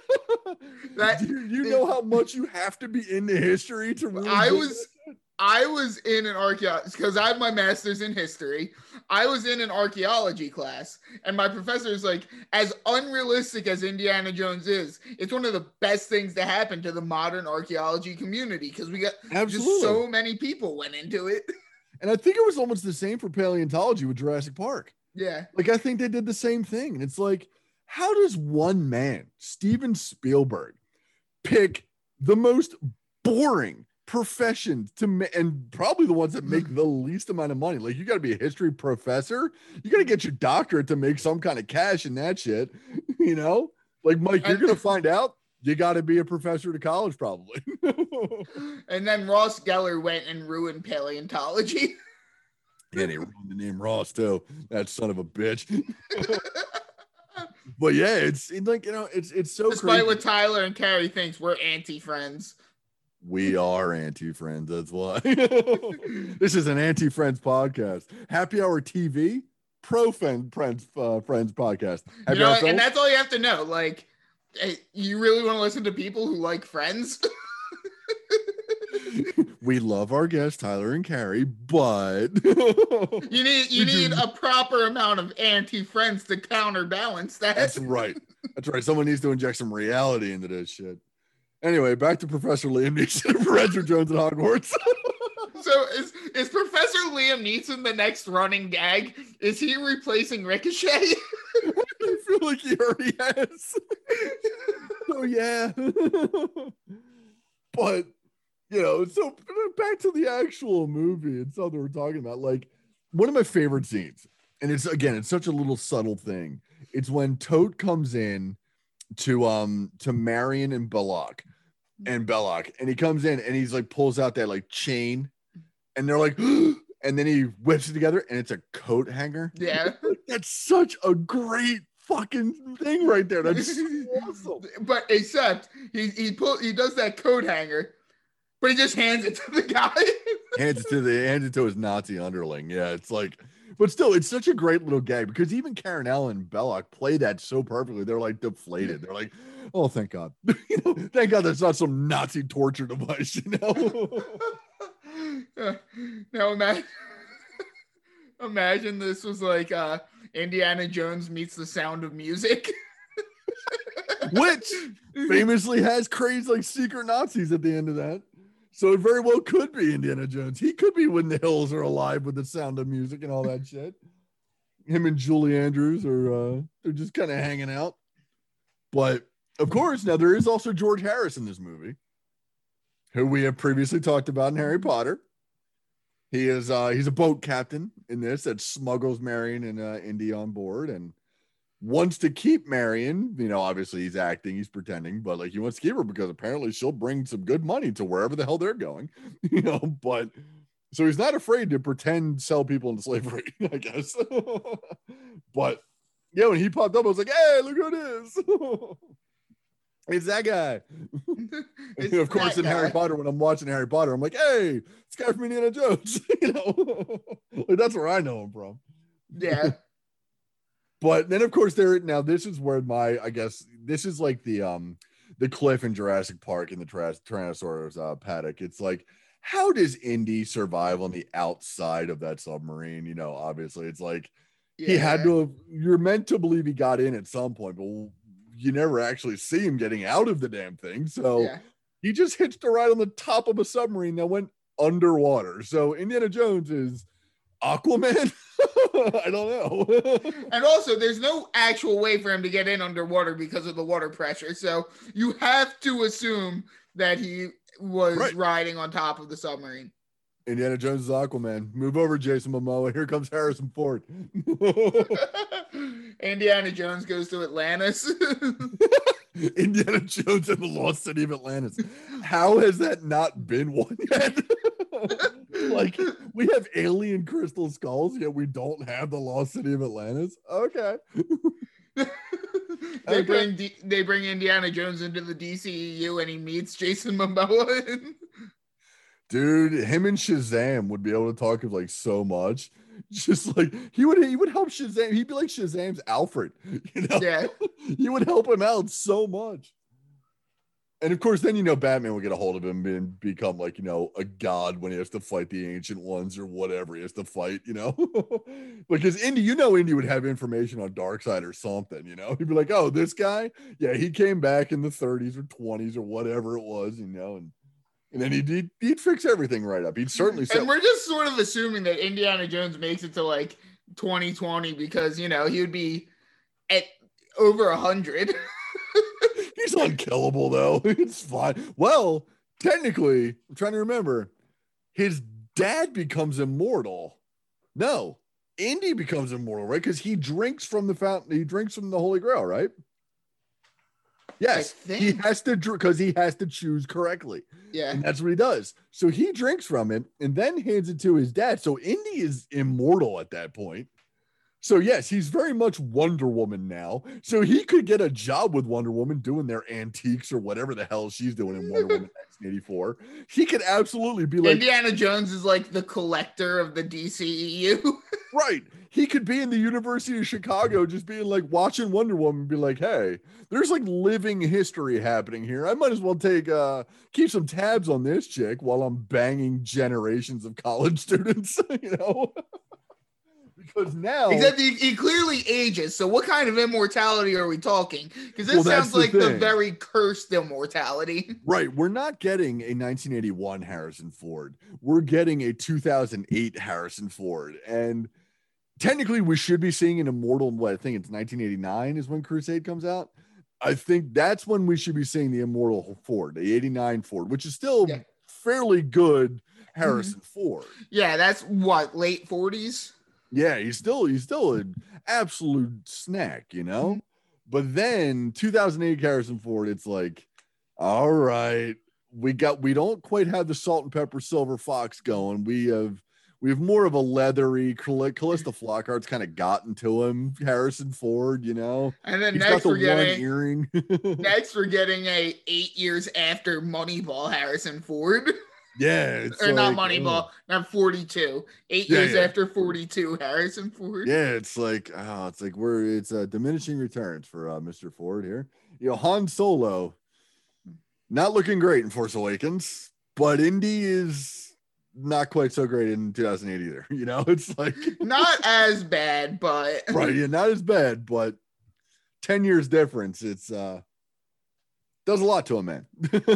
Do you know how much you have to be into history to really I was in an archaeology because I have my master's in history. I was in an archaeology class, and my professor is like, as unrealistic as Indiana Jones is, it's one of the best things to happen to the modern archaeology community because we got just so many people went into it. And I think it was almost the same for paleontology with Jurassic Park. Yeah. Like, I think they did the same thing. And it's like, how does one man, Steven Spielberg, pick the most boring professions and probably the ones that make the least amount of money? Like, you got to be a history professor. You got to get your doctorate to make some kind of cash in that shit. You know, like, Mike, you're going to find out you got to be a professor at college probably. And then Ross Geller went and ruined paleontology. And he ruined the name Ross too. That son of a bitch. But yeah, it's like, it's so Despite crazy. what Tyler and Carrie thinks, we're anti-friends. We are anti-friends. That's why. This is an anti-friends podcast. Happy Hour TV, friends podcast. You know, and that's all you have to know. Like, hey, you really want to listen to people who like Friends? We love our guests, Tyler and Carrie, but you need a proper amount of anti-Friends to counterbalance that. That's right. Someone needs to inject some reality into this shit. Anyway, back to Professor Liam Neeson and Professor Jones at Hogwarts. So is Professor Liam Neeson the next running gag? Is he replacing Ricochet? I feel like he already has. Oh yeah. But so back to the actual movie and stuff that we're talking about. Like, one of my favorite scenes, and it's such a little subtle thing. It's when Tote comes in to Marion and Belloc, and he comes in and he's like pulls out that like chain, and they're like, and then he whips it together and it's a coat hanger. Yeah, that's such a great fucking thing right there. That's so awesome. But except he does that coat hanger, but he just hands it to the guy. hands it to his Nazi underling. Yeah, it's like, but still, it's such a great little gag because even Karen Allen and Belloc play that so perfectly. They're like deflated. They're like, oh, thank God. Thank God that's not some Nazi torture device, Now imagine this was like Indiana Jones meets The Sound of Music. Which famously has crazy like secret Nazis at the end of that. So it very well could be Indiana Jones. He could be When the Hills Are Alive with The Sound of Music and all that shit. Him and Julie Andrews are they're just kind of hanging out. But of course, now there is also George Harris in this movie, who we have previously talked about in Harry Potter. He is he's a boat captain in this that smuggles Marion and Indy on board and wants to keep Marion. Obviously he's acting, he's pretending, but like he wants to keep her because apparently she'll bring some good money to wherever the hell they're going. But so he's not afraid to pretend sell people into slavery, I guess. But yeah, when he popped up, I was like, hey, look who it is. It's that guy. Of course, in Harry Potter, when I'm watching Harry Potter, I'm like, hey, this guy from Indiana Jones. Like, that's where I know him from. Yeah. But then, of course, this is where I guess this is like the cliff in Jurassic Park in the Tyrannosaurus paddock. It's like, how does Indy survive on the outside of that submarine? Obviously, it's like he had to have, you're meant to believe he got in at some point, but you never actually see him getting out of the damn thing. So he just hitched a ride on the top of a submarine that went underwater. So Indiana Jones is Aquaman. I don't know. And also, there's no actual way for him to get in underwater because of the water pressure. So you have to assume that he was riding on top of the submarine. Indiana Jones is Aquaman. Move over, Jason Momoa. Here comes Harrison Ford. Indiana Jones goes to Atlantis. Indiana Jones and the Lost City of Atlantis. How has that not been one yet? Like, we have alien crystal skulls, yet we don't have the Lost City of Atlantis. Okay. They bring Indiana Jones into the DCEU and he meets Jason Momoa. Dude, him and Shazam would be able to talk like so much. Just like he would help Shazam. He'd be like Shazam's Alfred, Yeah. He would help him out so much. And of course, then Batman would get a hold of him and become like a god when he has to fight the Ancient Ones or whatever he has to fight. Because Indy would have information on Darkseid or something. He'd be like, oh, this guy, yeah, he came back in the 30s or 20s or whatever it was, and then he'd fix everything right up. He'd certainly. And we're just sort of assuming that Indiana Jones makes it to like 2020 because he would be at over 100. He's unkillable though. It's fine. Well, technically, I'm trying to remember. His dad becomes immortal. No, Indy becomes immortal, right? Because he drinks from the fountain. He drinks from the Holy Grail, right? Yes, he has to because he has to choose correctly. Yeah, and that's what he does. So he drinks from it and then hands it to his dad. So Indy is immortal at that point. So yes, he's very much Wonder Woman now. So he could get a job with Wonder Woman doing their antiques or whatever the hell she's doing in Wonder Woman 1984. He could absolutely be like Indiana Jones is like the collector of the DCEU. right. He could be in the University of Chicago just being like watching Wonder Woman and be like, hey, there's like living history happening here. I might as well keep some tabs on this chick while I'm banging generations of college students, you know? Because now, except he clearly ages. So what kind of immortality are we talking? Because this Well, sounds like the very cursed immortality. right. We're not getting a 1981 Harrison Ford. We're getting a 2008 Harrison Ford. And technically we should be seeing an immortal, what I think it's 1989 is when Crusade comes out. I think that's when we should be seeing the immortal Ford, the 89 Ford, which is still fairly good Harrison Ford. Yeah, that's what, late 40s? Yeah, he's still an absolute snack, you know. But then 2008 Harrison Ford, it's like, all right, we don't quite have the salt and pepper silver fox going. We have more of a leathery Callista Flockhart's kind of gotten to him, Harrison Ford, you know. And then He's next got the we're getting one earring. next we're getting a 8 years after Moneyball Harrison Ford. Yeah, or not Moneyball, not 42. 8 years after 42, Harrison Ford. Yeah, it's like it's diminishing returns for Mr. Ford here. You know, Han Solo not looking great in Force Awakens, but Indy is not quite so great in 2008 either. You know, it's like not as bad, but right, yeah, not as bad, but 10 years difference. It's does a lot to a man.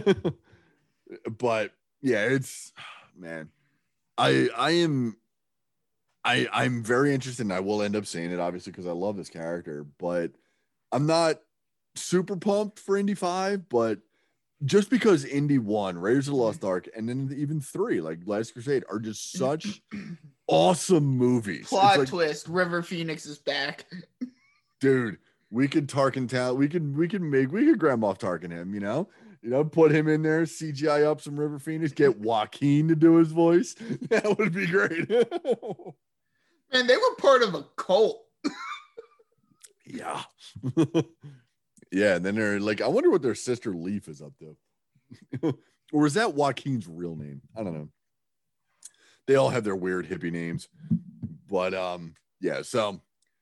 But yeah, it's man. I'm very interested and I will end up seeing it obviously because I love this character, but I'm not super pumped for Indy 5, but just because Indy 1, Raiders of the Lost Ark, and then even 3, like Last Crusade, are just such awesome movies. Plot twist, River Phoenix is back. Dude, we could Tarkin Town, we could Grand Moff Tarkin him, you know, put him in there, CGI up some River Phoenix, get Joaquin to do his voice. That would be great. Man, they were part of a cult. Yeah. Yeah, and then they're like, I wonder what their sister Leaf is up to. Or is that Joaquin's real name? I don't know. They all have their weird hippie names. But yeah, so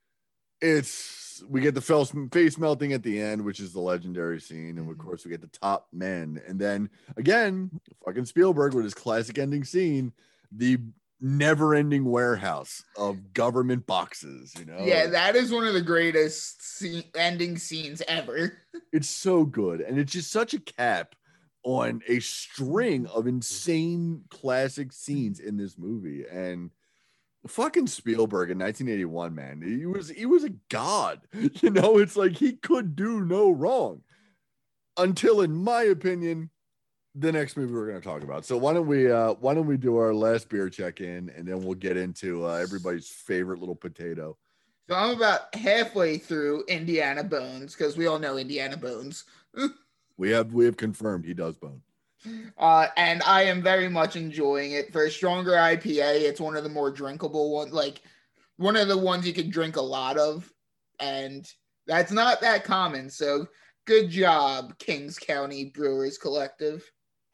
we get the face melting at the end, which is the legendary scene, and of course we get the top men, and then again, fucking Spielberg with his classic ending scene, the never-ending warehouse of government boxes, you know. Yeah, that is one of the greatest ending scenes ever. It's so good, and it's just such a cap on a string of insane classic scenes in this movie. And fucking Spielberg in 1981, man, he was a god. You know, it's like he could do no wrong until, in my opinion, the next movie we're going to talk about. So why don't we do our last beer check-in, and then we'll get into everybody's favorite little potato. So I'm about halfway through Indiana Bones, because we all know Indiana Bones. We have confirmed he does bone. And I am very much enjoying it. For a stronger IPA, it's one of the more drinkable ones, like one of the ones you can drink a lot of, and that's not that common. So good job, Kings County Brewers Collective.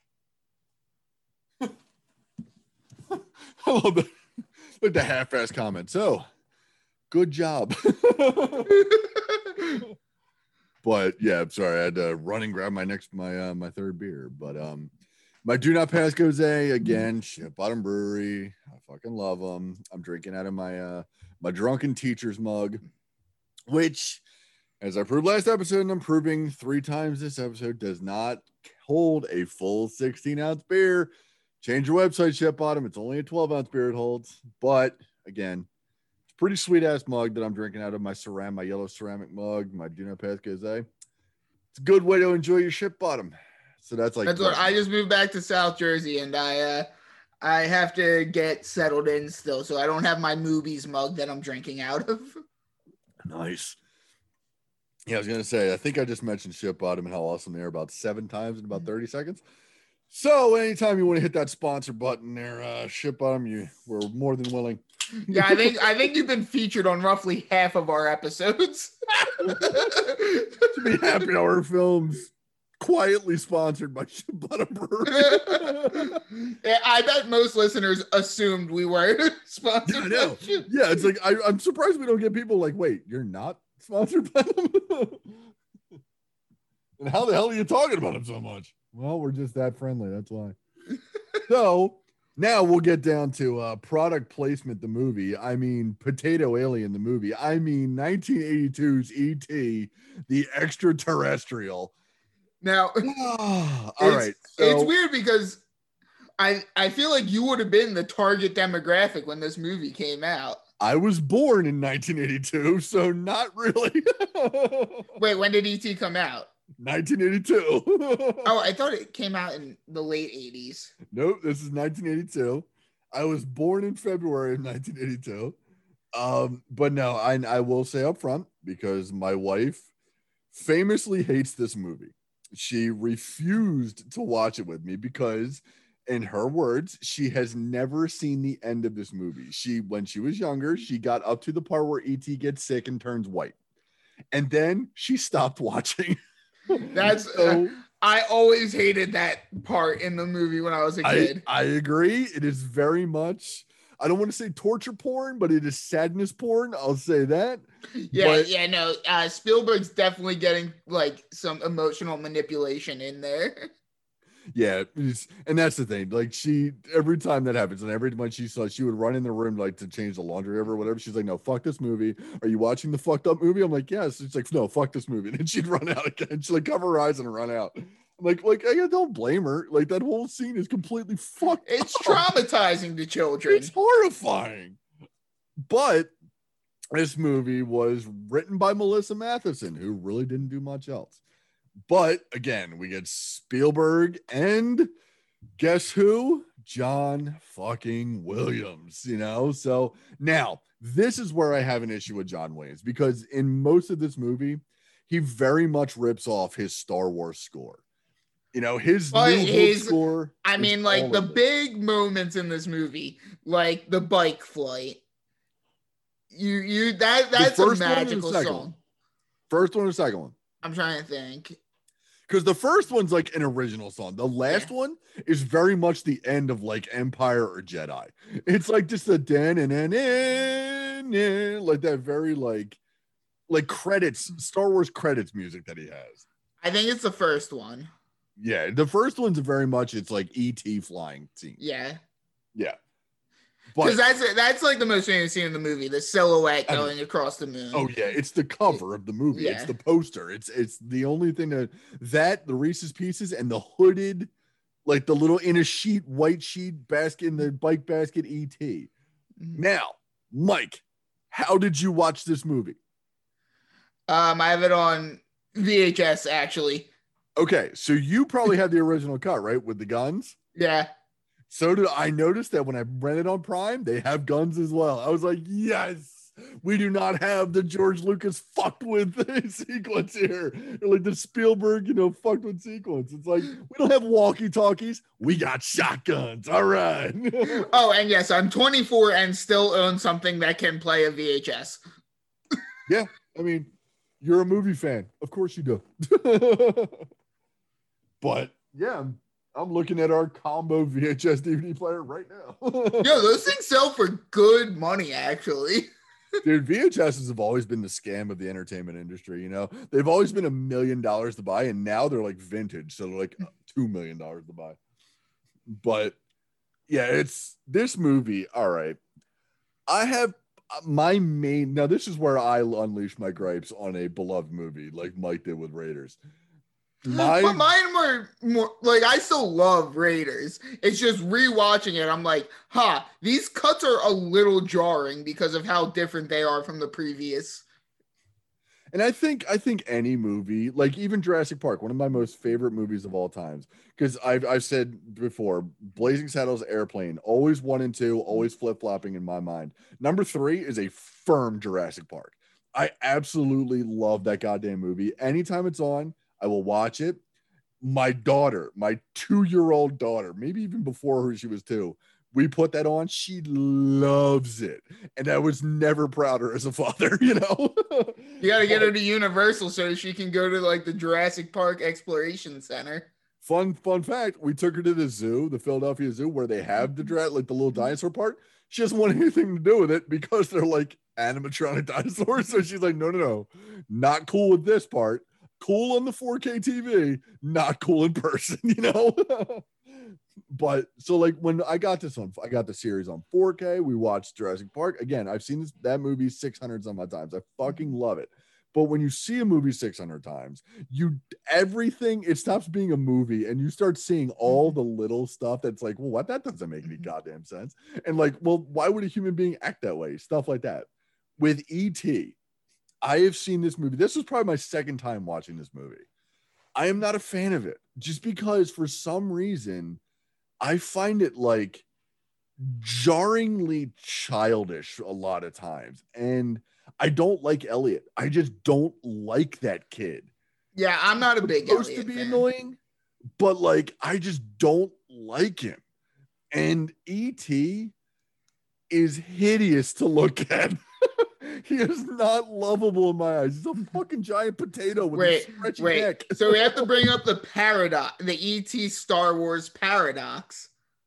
I love the half-ass comment. So, good job. But yeah, I'm sorry, I had to run and grab my third beer. But my Do Not Pass Gose again, Ship Bottom Brewery. I fucking love them. I'm drinking out of my drunken teacher's mug, which, as I proved last episode, and I'm proving 3 times this episode, does not hold a full 16-ounce beer. Change your website, Ship Bottom. It's only a 12-ounce beer it holds. But again, it's a pretty sweet-ass mug that I'm drinking out of my yellow ceramic mug, my Do Not Pass Gose. It's a good way to enjoy your Ship Bottom. So that's what I just moved back to South Jersey, and I have to get settled in still, so I don't have my movies mug that I'm drinking out of. Nice. Yeah, I was gonna say, I think I just mentioned Ship Bottom and how awesome they are about 7 times in about 30 seconds. So anytime you want to hit that sponsor button there, Ship Bottom, we're more than willing. Yeah, I think you've been featured on roughly half of our episodes. To be Happy Hour Films, quietly sponsored by Ship Bottom Brewery. Yeah, I bet most listeners assumed we were sponsored. I know. Yeah, it's like I'm surprised we don't get people like, wait, you're not sponsored by them? And how the hell are you talking about them so much? Well, we're just that friendly. That's why. So now we'll get down to product placement, the movie. I mean, Potato Alien, the movie. I mean, 1982's E.T., the extraterrestrial. Now, all right. So, it's weird because I feel like you would have been the target demographic when this movie came out. I was born in 1982, so not really. Wait, when did E.T. come out? 1982. Oh, I thought it came out in the late 80s. Nope, this is 1982. I was born in February of 1982. But no, I will say up front, because my wife famously hates this movie. She refused to watch it with me because, in her words, she has never seen the end of this movie. When she was younger, she got up to the part where E.T. gets sick and turns white. And then she stopped watching. That's I always hated that part in the movie when I was a kid. I agree. It is very much, I don't want to say torture porn, but it is sadness porn. I'll say that. Yeah, no. Spielberg's definitely getting like some emotional manipulation in there. Yeah, and that's the thing. Like, every time that happens, and every time she would run in the room like to change the laundry or whatever. She's like, "No, fuck this movie. Are you watching the fucked up movie?" I'm like, "Yes." She's like, "No, fuck this movie." And then she'd run out again. She'd like cover her eyes and run out. I'm like I don't blame her. Like, that whole scene is completely fucked. It's traumatizing to children. It's horrifying. But this movie was written by Melissa Matheson, who really didn't do much else. But again, we get Spielberg and guess who? John fucking Williams, So now this is where I have an issue with John Williams, because in most of this movie, he very much rips off his Star Wars score. His score. I mean, like the big moments in this movie, like the bike flight. That's a magical song. First one or second one? I'm trying to think. Because the first one's like an original song. The last one is very much the end of like Empire or Jedi. It's like just a den and like that very like credits, Star Wars credits music that he has. I think it's the first one. Yeah, the first one's very much, it's like E.T. flying scene. Yeah. Because that's like the most famous scene in the movie, the silhouette going across the moon. Oh yeah, it's the cover of the movie. It's the poster. It's the only thing that the Reese's Pieces and the hooded, like the little in a sheet, white sheet basket in the bike basket E.T. Mm-hmm. Now, Mike, how did you watch this movie? I have it on VHS actually. Okay, so you probably had the original cut, right, with the guns? Yeah. So did I. Notice that when I rented on Prime, they have guns as well. I was like, yes, we do not have the George Lucas fucked with sequence here. Or like the Spielberg, fucked with sequence. It's like, we don't have walkie-talkies. We got shotguns. All right. Oh, and yes, I'm 24 and still own something that can play a VHS. Yeah, I mean, you're a movie fan. Of course you do. But, yeah, I'm looking at our combo VHS DVD player right now. Yo, those things sell for good money, actually. Dude, VHSs have always been the scam of the entertainment industry. They've always been $1 million to buy, and now they're like vintage, so they're like $2 million to buy. But yeah, it's this movie. All right, I have my main. Now, this is where I unleash my gripes on a beloved movie, like Mike did with Raiders. But mine were more like, I still love Raiders. It's just rewatching it, I'm like, these cuts are a little jarring because of how different they are from the previous. And I think any movie, like even Jurassic Park, one of my most favorite movies of all times, because I've said before, Blazing Saddles, Airplane, always 1 and 2, always flip-flopping in my mind. Number 3 is a firm Jurassic Park. I absolutely love that goddamn movie. Anytime it's on, I will watch it. my daughter, my 2-year-old daughter, maybe even before her, she was 2. We put that on. She loves it. And I was never prouder as a father, you know? You got to get her to Universal so she can go to like the Jurassic Park Exploration Center. Fun fact, we took her to the zoo, the Philadelphia Zoo, where they have the like the little dinosaur part. She doesn't want anything to do with it because they're like animatronic dinosaurs. So she's like, no, not cool with this part. Cool on the 4K TV, not cool in person, you know? But so like when I got the series on 4K, we watched Jurassic Park. Again, I've seen that movie 600 some odd times. I fucking love it. But when you see a movie 600 times, it stops being a movie and you start seeing all the little stuff that's like, well, what? That doesn't make any goddamn sense. And like, well, why would a human being act that way? Stuff like that. With E.T., I have seen this movie. This was probably my second time watching this movie. I am not a fan of it just because for some reason I find it like jarringly childish a lot of times. And I don't like Elliot. I just don't like that kid. Yeah, I'm not a big Supposed to be fan. Annoying, but like I just don't like him. And E.T. is hideous to look at. He is not lovable in my eyes. He's a fucking giant potato with a stretchy neck. So we have to bring up the paradox, the E.T. Star Wars paradox.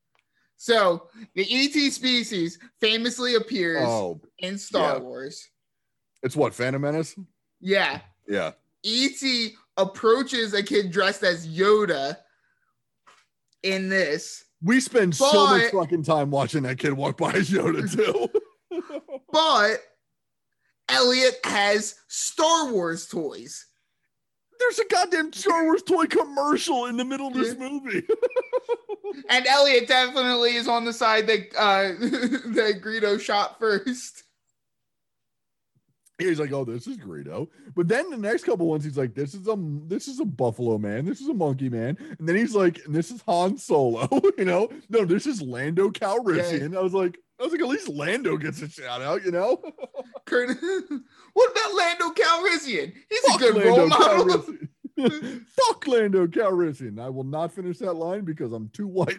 So the E.T. species famously appears in Star Wars. It's what, Phantom Menace? Yeah. Yeah. E.T. approaches a kid dressed as Yoda in this. We spend so much fucking time watching that kid walk by as Yoda too. But Elliot has Star Wars toys. There's a goddamn Star Wars toy commercial in the middle of this movie. And Elliot definitely is on the side that that Greedo shot first. He's like, oh, this is Greedo. But then the next couple ones, he's like, this is a Buffalo Man. This is a Monkey Man. And then he's like, and this is Han Solo. You know, no, this is Lando Calrissian. Yeah. I was like, at least Lando gets a shout out, you know? What about Lando Calrissian? He's a good role model. Fuck Lando Calrissian. I will not finish that line because I'm too white.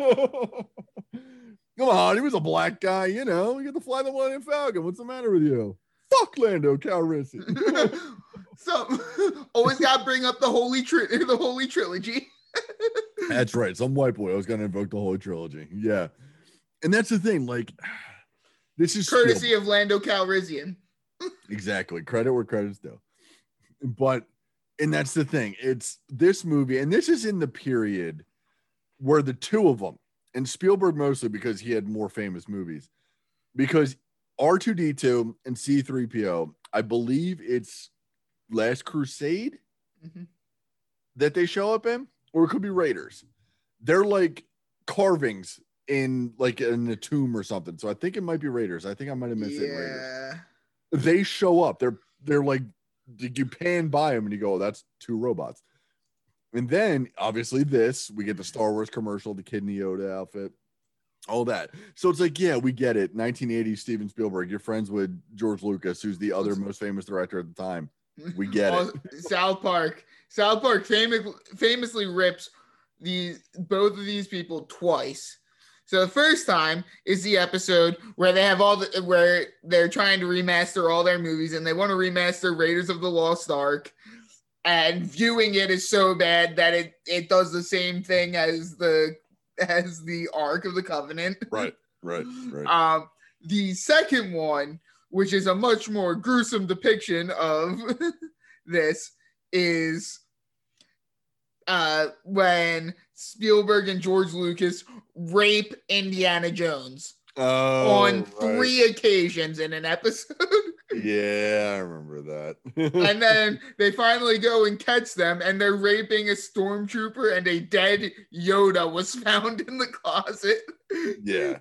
Come on, he was a black guy, you know. You get to fly the Millennium Falcon. What's the matter with you? Fuck Lando Calrissian. So always got to bring up the Holy Trilogy. That's right. Some white boy. I was going to invoke the Holy Trilogy. Yeah. And that's the thing. Like, this is courtesy of Lando Calrissian. Exactly. Credit where credit's due. And that's the thing. It's this movie. And this is in the period where the two of them, and Spielberg mostly because he had more famous movies, because R2-D2 and C-3PO, I believe it's Last Crusade that they show up in, or it could be Raiders. They're like carvings in a tomb or something. So I think it might be Raiders. I think I might have missed it. Raiders. They show up. They're like, you pan by them and you go, oh, that's two robots. And then obviously we get the Star Wars commercial, the Kid in the Yoda outfit. All that. So it's like, yeah, we get it. 1980 Steven Spielberg. You're friends with George Lucas, who's the other most famous director at the time. We get it. South Park famously rips both of these people twice. So the first time is the episode where they have where they're trying to remaster all their movies, and they want to remaster Raiders of the Lost Ark, and viewing it is so bad that it does the same thing as the Ark of the Covenant. Right. The second one, which is a much more gruesome depiction of this, is when Spielberg and George Lucas rape Indiana Jones on 3 occasions in an episode. Yeah, I remember that. And then they finally go and catch them, and they're raping a stormtrooper, and a dead Yoda was found in the closet. Yeah,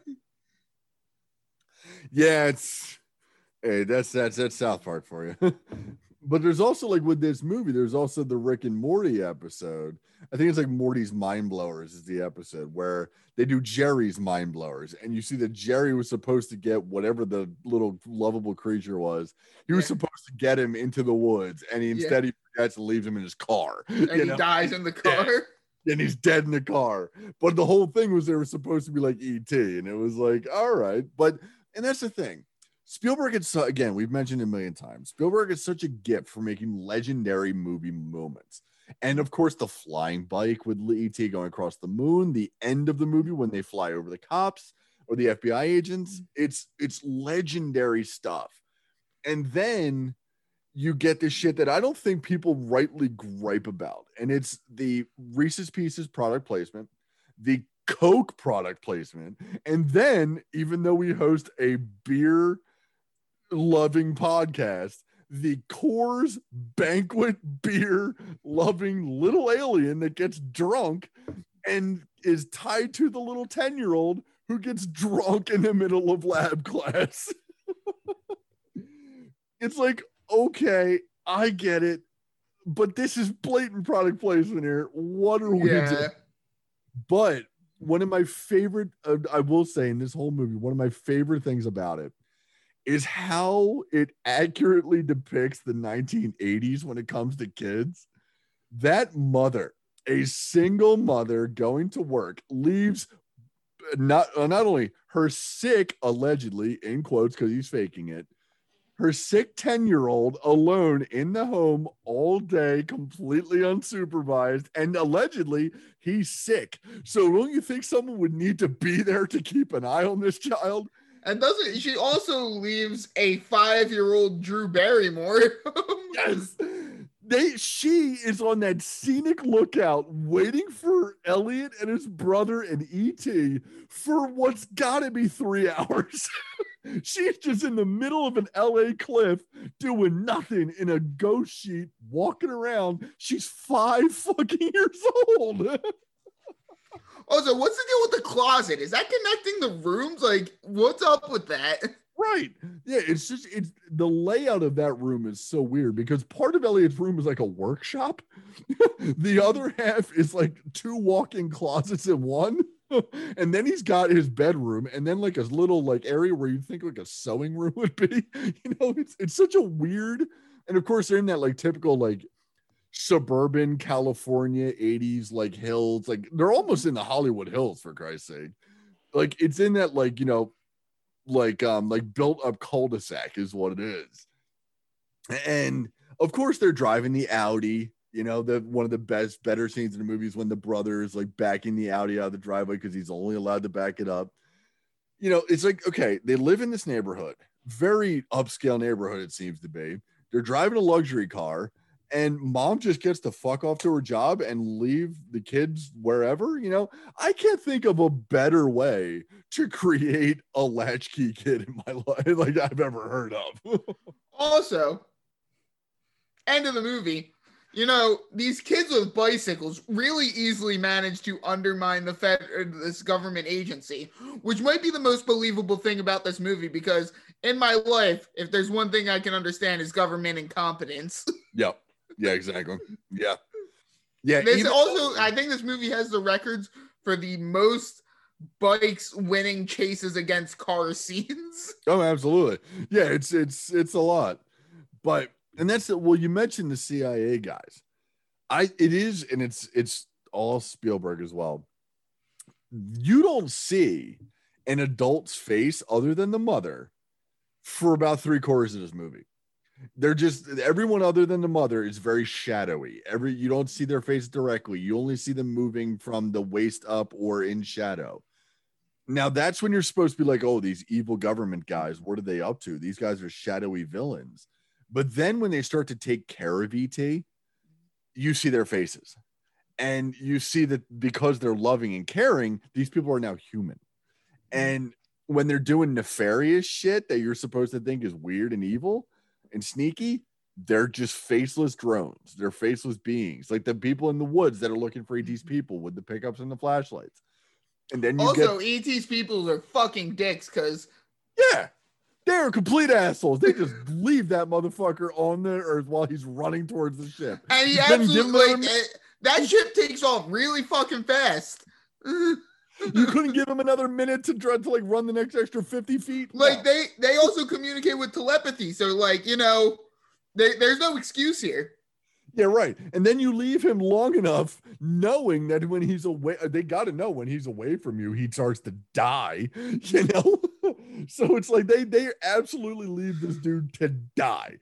that's South Park for you. But there's also like with this movie, there's also the Rick and Morty episode. I think it's like Morty's Mind Blowers is the episode where they do Jerry's Mind Blowers. And you see that Jerry was supposed to get whatever the little lovable creature was. He was supposed to get him into the woods. And instead he forgets and leaves him in his car. And he dies in the car. And he's dead in the car. But the whole thing was they were supposed to be like E.T. And it was like, all right. And that's the thing. Spielberg is, again, we've mentioned it a million times. Spielberg is such a gift for making legendary movie moments. And of course, the flying bike with E.T. going across the moon, the end of the movie when they fly over the cops or the FBI agents, it's legendary stuff. And then you get this shit that I don't think people rightly gripe about. And it's the Reese's Pieces product placement, the Coke product placement. And then, even though we host a beer loving podcast, the Coors Banquet beer loving little alien that gets drunk and is tied to the little 10-year-old who gets drunk in the middle of lab class. It's like, okay, I get it, but this is blatant product placement here. What are we doing? But one of my favorite, I will say in this whole movie, one of my favorite things about it is how it accurately depicts the 1980s when it comes to kids. That mother, a single mother going to work, leaves not only her sick, allegedly, in quotes, because he's faking it, her sick 10-year-old alone in the home all day, completely unsupervised, and allegedly he's sick. So don't you think someone would need to be there to keep an eye on this child? And doesn't she also leaves a 5-year-old Drew Barrymore? Yes. She is on that scenic lookout waiting for Elliot and his brother and E.T. for what's gotta be 3 hours. She's just in the middle of an LA cliff doing nothing in a ghost sheet, walking around. She's 5 fucking years old. Also, what's the deal with the closet? Is that connecting the rooms? Like, what's up with that? Right. Yeah, it's the layout of that room is so weird because part of Elliot's room is like a workshop. The other half is like 2 walk-in closets in one. And then he's got his bedroom and then like a little like area where you'd think like a sewing room would be. You know, it's such a weird, and of course they're in that like typical like suburban California 80s like hills, like they're almost in the Hollywood Hills, for Christ's sake. Like it's in that like, you know, like built up cul-de-sac is what it is. And of course they're driving the Audi. You know, one of the better scenes in the movie is when the brother is like backing the Audi out of the driveway because he's only allowed to back it up. You know, it's like, okay, they live in this neighborhood, very upscale neighborhood, it seems to be. They're driving a luxury car, and mom just gets to fuck off to her job and leave the kids wherever. You know, I can't think of a better way to create a latchkey kid in my life like I've ever heard of. Also, end of the movie. You know, these kids with bicycles really easily manage to undermine this government agency, which might be the most believable thing about this movie, because in my life, if there's one thing I can understand is government incompetence. Yep. Yeah, exactly. Yeah. I think this movie has the records for the most bikes winning chases against car scenes. Oh, absolutely. Yeah, it's a lot. But and that's it. Well, you mentioned the CIA guys. It's all Spielberg as well. You don't see an adult's face other than the mother for about 3/4 of this movie. They're just, everyone other than the mother is very shadowy. You don't see their face directly. You only see them moving from the waist up or in shadow. Now that's when you're supposed to be like, oh, these evil government guys, what are they up to? These guys are shadowy villains. But then when they start to take care of E.T., you see their faces. And you see that because they're loving and caring, these people are now human. And when they're doing nefarious shit that you're supposed to think is weird and evil and sneaky, they're just faceless drones. They're faceless beings. Like the people in the woods that are looking for E.T.'s people with the pickups and the flashlights. And then you also, E.T.'s people are fucking dicks because... Yeah. They're complete assholes. They just leave that motherfucker on the earth while he's running towards the ship. And he Then give him absolutely, another that ship takes off really fucking fast. You couldn't give him another minute to try to like run the next extra 50 feet. Like No. they also communicate with telepathy. So like, you know, there's no excuse here. Yeah, right. And then you leave him long enough knowing that when he's away, they got to know when he's away from you, he starts to die, you know? So it's like they absolutely leave this dude to die.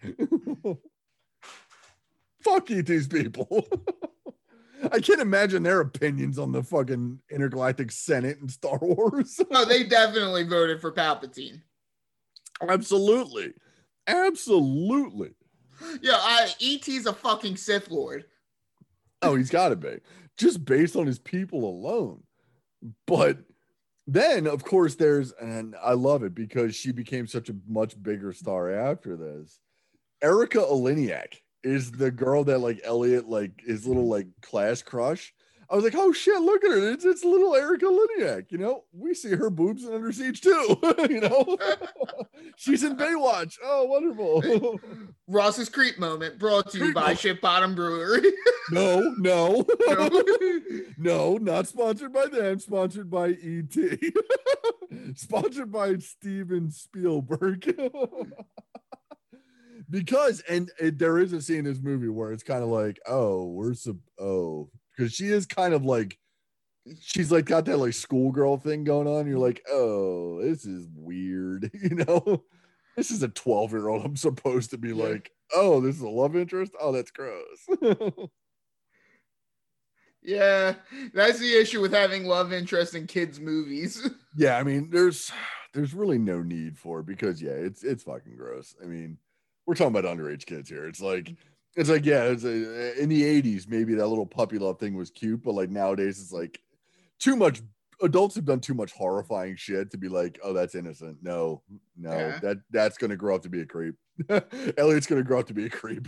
Fuck these people. I can't imagine their opinions on the fucking intergalactic Senate and Star Wars. Oh, they definitely voted for Palpatine. Absolutely. Absolutely. Yeah, E.T.'s a fucking Sith Lord. Oh, he's got to be. Just based on his people alone. But then, of course, and I love it because she became such a much bigger star after this. Erica Eleniak is the girl that like Elliot, like his little like class crush. I was like, oh shit, look at her. It's little Erica Eleniak. You know, we see her boobs in Under Siege too. You know, she's in Baywatch. Oh, wonderful. Ross's Creep moment brought to you by Ship Bottom Brewery. No, not sponsored by them. Sponsored by E.T. Sponsored by Steven Spielberg. Because there is a scene in this movie where it's kind of like, because she is kind of like, she's like got that like schoolgirl thing going on. You're like, oh, this is weird. You know, this is a 12-year-old. I'm supposed to be like, oh, this is a love interest. Oh, that's gross. Yeah, that's the issue with having love interest in kids' movies. Yeah, I mean, there's really no need for it because it's fucking gross. I mean, we're talking about underage kids here. It's like in the 80s, maybe that little puppy love thing was cute, but like nowadays it's like too much. Adults have done too much horrifying shit to be like, oh, that's innocent. No, yeah. That's gonna grow up to be a creep. Elliot's gonna grow up to be a creep.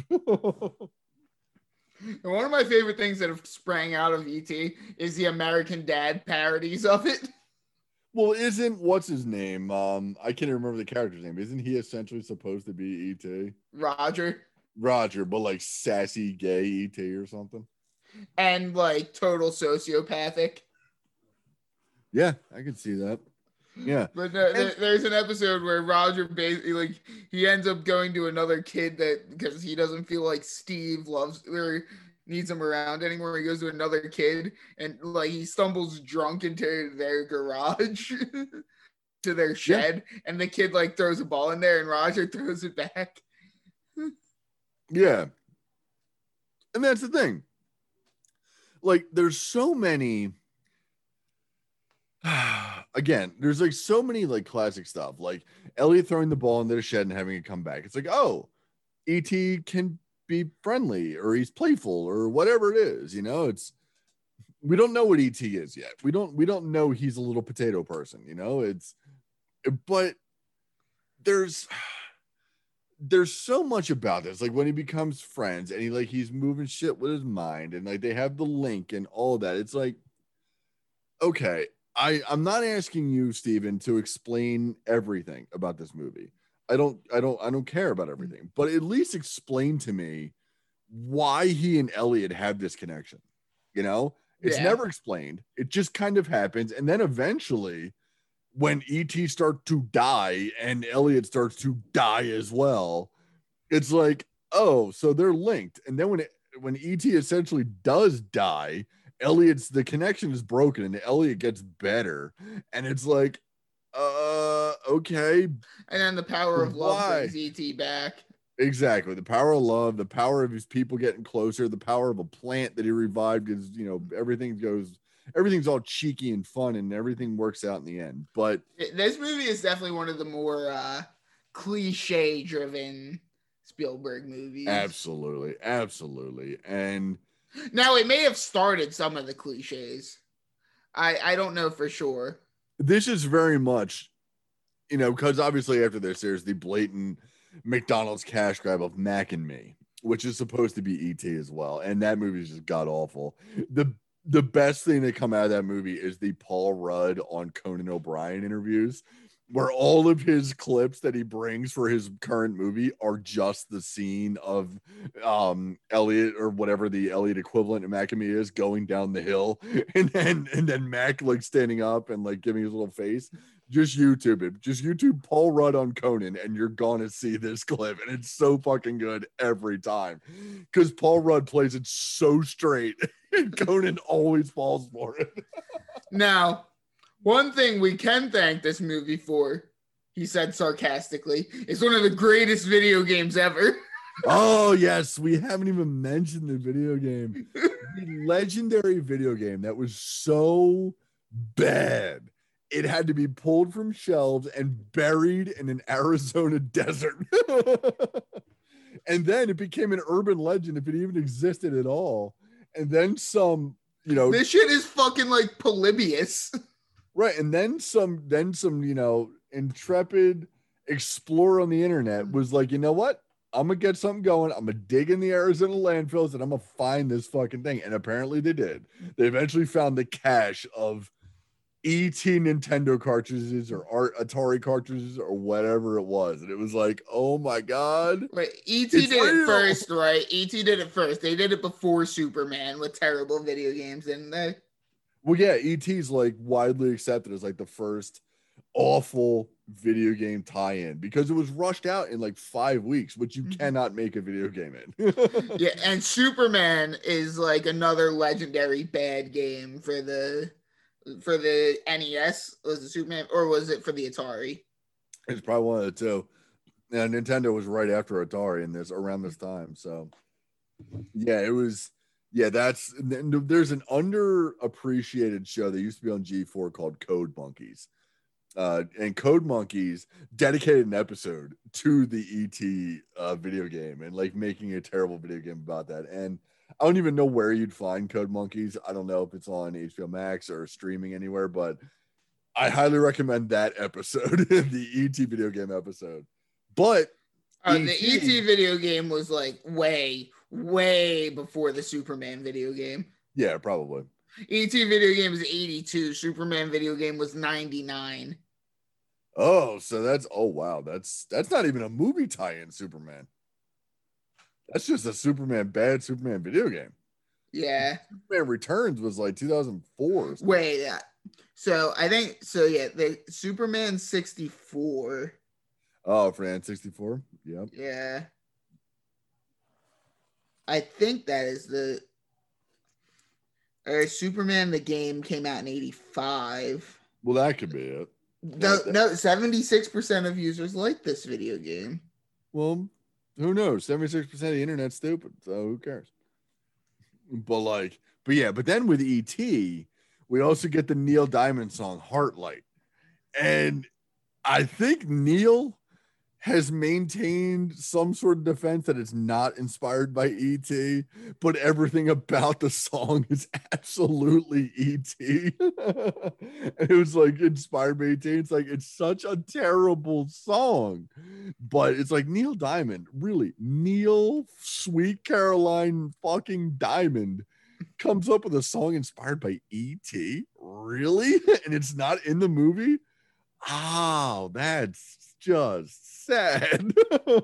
And one of my favorite things that have sprang out of E.T. is the American Dad parodies of it. Well, what's his name? I can't remember the character's name. Isn't he essentially supposed to be E.T.? Roger, but like sassy gay E.T. or something? And like total sociopathic. Yeah, I can see that. Yeah. But there's an episode where Roger basically like he ends up going to another kid because he doesn't feel like Steve loves or needs him around anymore. He goes to another kid and like he stumbles drunk into their garage to their shed, and the kid like throws a ball in there and Roger throws it back. Yeah. And that's the thing. Like there's so many again, there's like so many like classic stuff, like Elliot throwing the ball into the shed and having it come back. It's like, oh, E.T. can be friendly or he's playful or whatever it is, you know. We don't know what E.T. is yet. We don't know he's a little potato person, you know. But there's so much about this, like when he becomes friends and he's moving shit with his mind and like they have the link and all that. It's like, okay, I'm not asking you, Steven, to explain everything about this movie. I don't care about everything, but at least explain to me why he and Elliot have this connection. You know, it's never explained. It just kind of happens. And then eventually when E.T. starts to die and Elliot starts to die as well, it's like, oh, so they're linked. And then when E.T. essentially does die, the connection is broken and Elliot gets better. And it's like, okay. And then the power of love brings E.T. back. Exactly. The power of love, the power of his people getting closer, the power of a plant that he revived is, you know, everything's all cheeky and fun and everything works out in the end. But this movie is definitely one of the more cliche driven Spielberg movies. Absolutely. And now it may have started some of the cliches. I don't know for sure. This is very much, you know, because obviously after this, there's the blatant McDonald's cash grab of Mac and Me, which is supposed to be E.T. as well. And that movie is just god awful. The best thing that come out of that movie is the Paul Rudd on Conan O'Brien interviews, where all of his clips that he brings for his current movie are just the scene of Elliot, or whatever the Elliot equivalent of Macamee is, going down the hill, and then Mac like standing up and like giving his little face. Just YouTube it. Just YouTube Paul Rudd on Conan, and you're gonna see this clip, and it's so fucking good every time because Paul Rudd plays it so straight, and Conan always falls for it. Now, one thing we can thank this movie for, he said sarcastically, is one of the greatest video games ever. Oh, yes. We haven't even mentioned the video game. The legendary video game that was so bad, it had to be pulled from shelves and buried in an Arizona desert. And then it became an urban legend if it even existed at all. And then some, you know. This shit is fucking like Polybius. Right, and then some, you know, intrepid explorer on the internet was like, you know what? I'm gonna get something going. I'm gonna dig in the Arizona landfills and I'm gonna find this fucking thing. And apparently they did. They eventually found the cache of ET Nintendo cartridges or Atari cartridges or whatever it was. And it was like, oh my God. Wait, ET did it first, right? ET did it first. They did it before Superman with terrible video games, didn't they? Well, yeah, ET's like widely accepted as like the first awful video game tie-in because it was rushed out in like 5 weeks, which you cannot make a video game in. Yeah, and Superman is like another legendary bad game for the NES. Was it Superman or was it for the Atari? It's probably one of the two. Yeah, Nintendo was right after Atari in this around this time. So yeah, it was. Yeah, there's an underappreciated show that used to be on G4 called Code Monkeys. And Code Monkeys dedicated an episode to the ET video game and like making a terrible video game about that. And I don't even know where you'd find Code Monkeys. I don't know if it's on HBO Max or streaming anywhere, but I highly recommend that episode, the ET video game episode. But the ET video game was like way before the Superman video game. Yeah, probably. ET video game was 82. Superman video game was 99. Oh, so that's that's not even a movie tie-in. Superman. That's just a bad Superman video game. Yeah. Superman Returns was like 2004. Wait, so I think so. Yeah, the Superman 64. Oh, for N64. Yep. Yeah. I think that is the Superman the game came out in 85. Well, that could be it. No, 76% of users like this video game. Well, who knows? 76% of the internet's stupid, so who cares? But then with E.T., we also get the Neil Diamond song Heartlight. And I think Neil has maintained some sort of defense that it's not inspired by E.T., but everything about the song is absolutely E.T. It was like inspired by E.T. It's like, it's such a terrible song, but it's like Neil Diamond, really, Neil Sweet Caroline fucking Diamond comes up with a song inspired by E.T. Really? And it's not in the movie? Oh, that's just sad.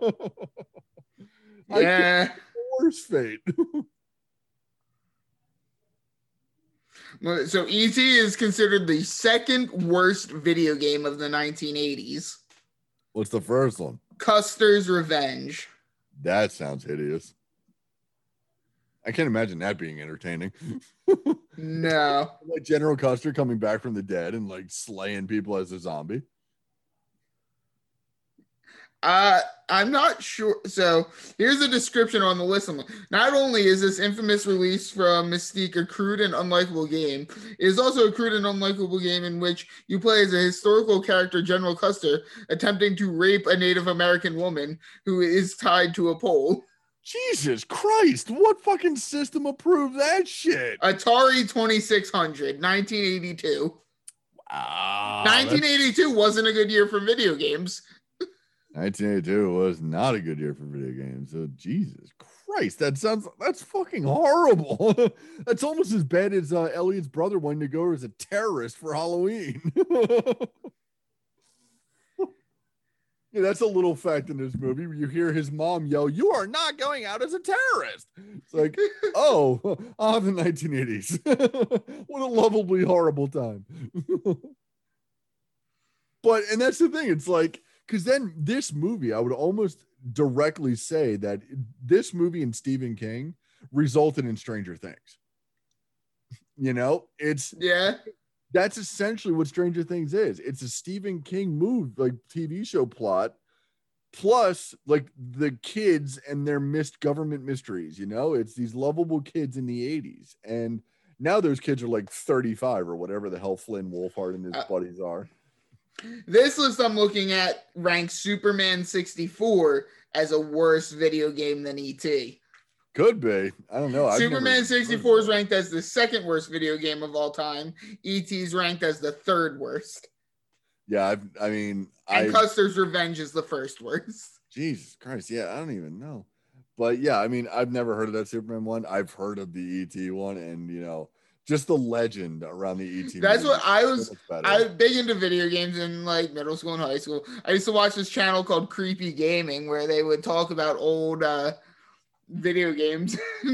Yeah. Worse fate. So E.T. is considered the second worst video game of the 1980s. What's the first one? Custer's Revenge. That sounds hideous. I can't imagine that being entertaining. No. Like General Custer coming back from the dead and like slaying people as a zombie. I'm not sure. So here's a description on the list. Not only is this infamous release from Mystique a crude and unlikable game, it is also a crude and unlikable game in which you play as a historical character, General Custer, attempting to rape a Native American woman who is tied to a pole. Jesus Christ, what fucking system approved that shit? Atari 2600, 1982. Wow. 1982 wasn't a good year for video games. 1982 was not a good year for video games. So Jesus Christ, that's fucking horrible. That's almost as bad as Elliot's brother wanting to go as a terrorist for Halloween. Yeah, that's a little fact in this movie. You hear his mom yell, "You are not going out as a terrorist." It's like, oh, the 1980s. What a lovably horrible time. And that's the thing. It's like, because then this movie, I would almost directly say that this movie and Stephen King resulted in Stranger Things. That's essentially what Stranger Things is. It's a Stephen King like TV show plot, plus like the kids and their missed government mysteries. It's these lovable kids in the 80s, and now those kids are like 35 or whatever the hell Flynn Wolfhard and his buddies are. This list I'm looking at ranks Superman 64 as a worse video game than E.T. Could be. I don't know. Superman 64 is ranked as the second worst video game of all time. E.T. is ranked as the third worst. Yeah, Custer's Revenge is the first worst. Jesus Christ. Yeah, I don't even know. But yeah, I've never heard of that Superman one. I've heard of the E.T. one, and just the legend around the E.T. That's what I was big into video games in like middle school and high school. I used to watch this channel called Creepy Gaming where they would talk about old video games.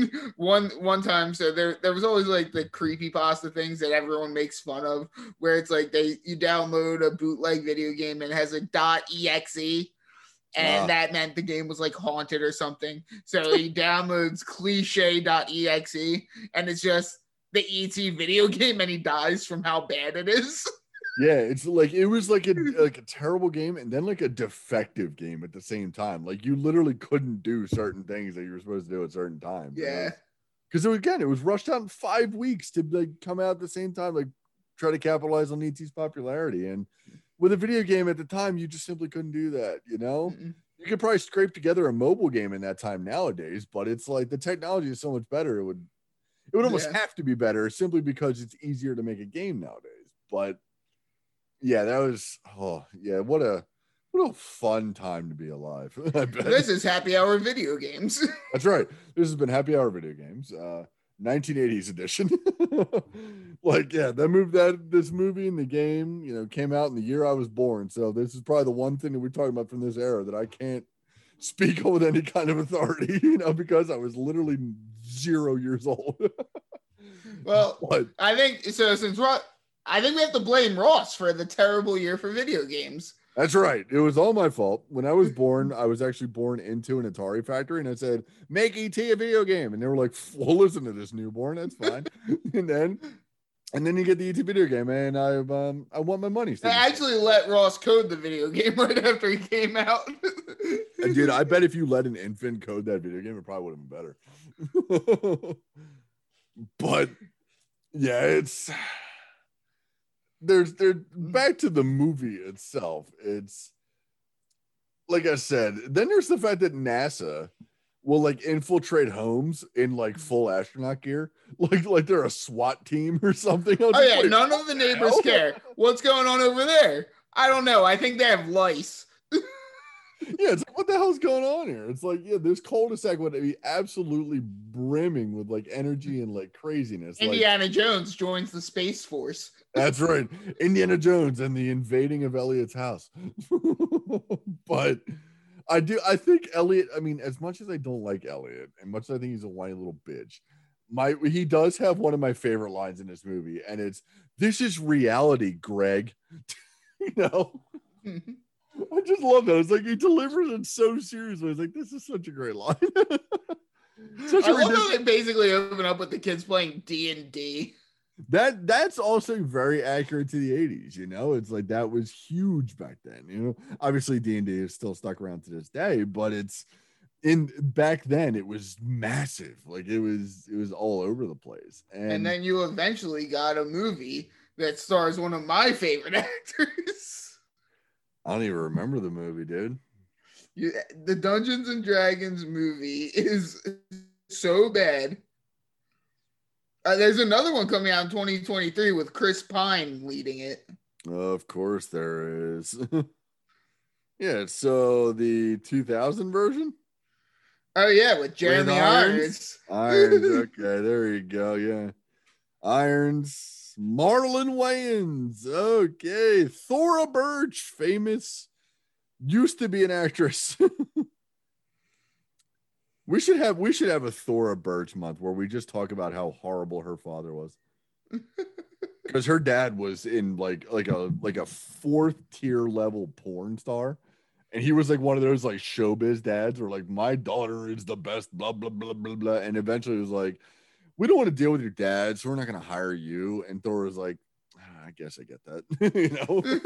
one time, so there was always like the creepypasta things that everyone makes fun of, where it's like you download a bootleg video game and it has a .exe, and that meant the game was like haunted or something. So he downloads cliche.exe, and it's just the E.T. video game, and he dies from how bad it is. Yeah, it's like it was like a terrible game, and then like a defective game at the same time. Like you literally couldn't do certain things that you were supposed to do at certain times. Yeah, because it was rushed out in 5 weeks to like come out at the same time, like try to capitalize on E.T.'s popularity. And with a video game at the time, you just simply couldn't do that. You could probably scrape together a mobile game in that time nowadays, but it's like the technology is so much better. It would almost have to be better simply because it's easier to make a game nowadays. But yeah, that was what a fun time to be alive. I bet. This is Happy Hour Video Games. That's right. This has been Happy Hour Video Games, 1980s edition. This movie and the game, came out in the year I was born. So this is probably the one thing that we're talking about from this era that I can't speak on with any kind of authority, because I was literally 0 years old. Well, I think so. I think we have to blame Ross for the terrible year for video games. That's right. It was all my fault. When I was born, I was actually born into an Atari factory, and I said, "Make E.T. a video game," and they were like, "Well, listen to this newborn. That's fine." and then you get the E.T. video game, and I want my money. I actually let Ross code the video game right after he came out. And dude, I bet if you let an infant code that video game, it probably would have been better. But yeah, there's back to the movie itself. It's like I said, then there's the fact that NASA will like infiltrate homes in like full astronaut gear, like they're a SWAT team or something. None of the neighbors care. What's going on over there? I don't know. I think they have lice. Yeah, it's like, what the hell's going on here? It's like, yeah, this cul-de-sac would be absolutely brimming with like energy and like craziness. Indiana Jones joins the Space Force. That's right. Indiana Jones and the invading of Elliot's house. But I think Elliot, as much as I don't like Elliot, and much as I think he's a whiny little bitch, he does have one of my favorite lines in this movie, and it's, "This is reality, Greg." I just love that. It's like he delivers it so seriously. It's like, this is such a great line. I love how they basically open up with the kids playing D&D. That's also very accurate to the 80s. It's like that was huge back then. Obviously D&D is still stuck around to this day, but back then it was massive. Like it was all over the place. And then you eventually got a movie that stars one of my favorite actors. I don't even remember the movie, dude. The Dungeons and Dragons movie is so bad. There's another one coming out in 2023 with Chris Pine leading it. Of course there is. Yeah, so the 2000 version? Oh, yeah, with Jeremy Irons. Irons, okay, there you go, yeah. Irons. Marlon Wayans, okay. Thora Birch, famous used to be an actress. We should have a Thora Birch month where we just talk about how horrible her father was. Because her dad was in like a fourth tier level porn star. And he was like one of those like showbiz dads where like, my daughter is the best, blah, blah, blah, blah, blah. And eventually it was like, we don't want to deal with your dad, so we're not going to hire you. And Thor was like, I guess I get that, you know?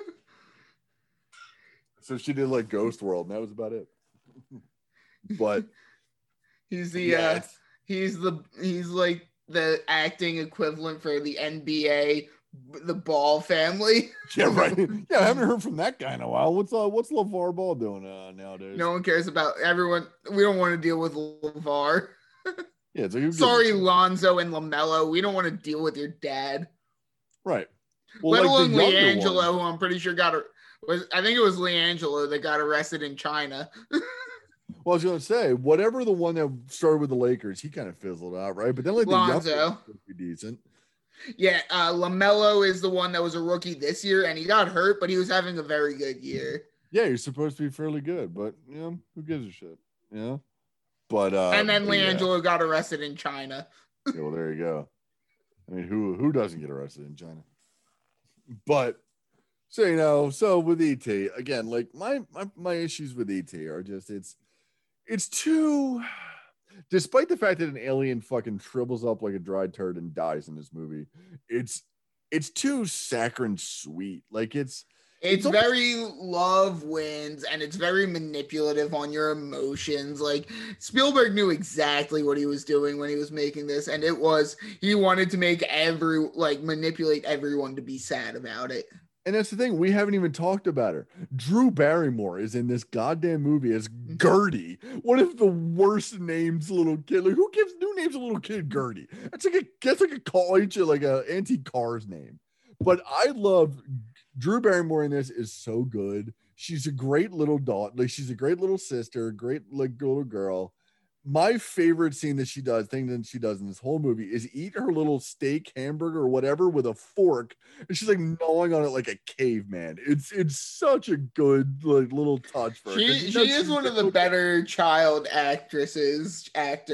So she did like Ghost World, and that was about it. But he's like the acting equivalent for the NBA, the Ball family. Yeah, right. Yeah, I haven't heard from that guy in a while. What's LeVar Ball doing nowadays? No one cares about everyone. We don't want to deal with LeVar. Yeah, it's like, sorry, Lonzo and LaMelo. We don't want to deal with your dad. Right. Well, let like alone LiAngelo, who I'm pretty sure I think it was LiAngelo that got arrested in China. Well, I was going to say, whatever the one that started with the Lakers, he kind of fizzled out, right? But then like Lonzo, be decent. Yeah, LaMelo is the one that was a rookie this year, and he got hurt, but he was having a very good year. Yeah, he's supposed to be fairly good, but you know, who gives a shit? You know? But and then LiAngelo got arrested in China. Yeah, well, there you go. I mean, who doesn't get arrested in China? But so you know, so with ET again, like my issues with ET are just it's too. Despite the fact that an alien fucking shrivels up like a dried turd and dies in this movie, it's too saccharine sweet. Like it's very love wins, and it's very manipulative on your emotions. Like Spielberg knew exactly what he was doing when he was making this, and he wanted to make manipulate everyone to be sad about it. And that's the thing, we haven't even talked about her. Drew Barrymore is in this goddamn movie as Gertie. One of the worst names little kid. Like, who names a little kid Gertie? That's like a college, like a antique Cars name. But I love Drew Barrymore in this is so good. She's a great little daughter. Like she's a great little sister, great like little girl. My favorite thing that she does in this whole movie is eat her little steak hamburger or whatever with a fork, and she's like gnawing on it like a caveman. It's such a good like little touch for her. She is one of the better child actors.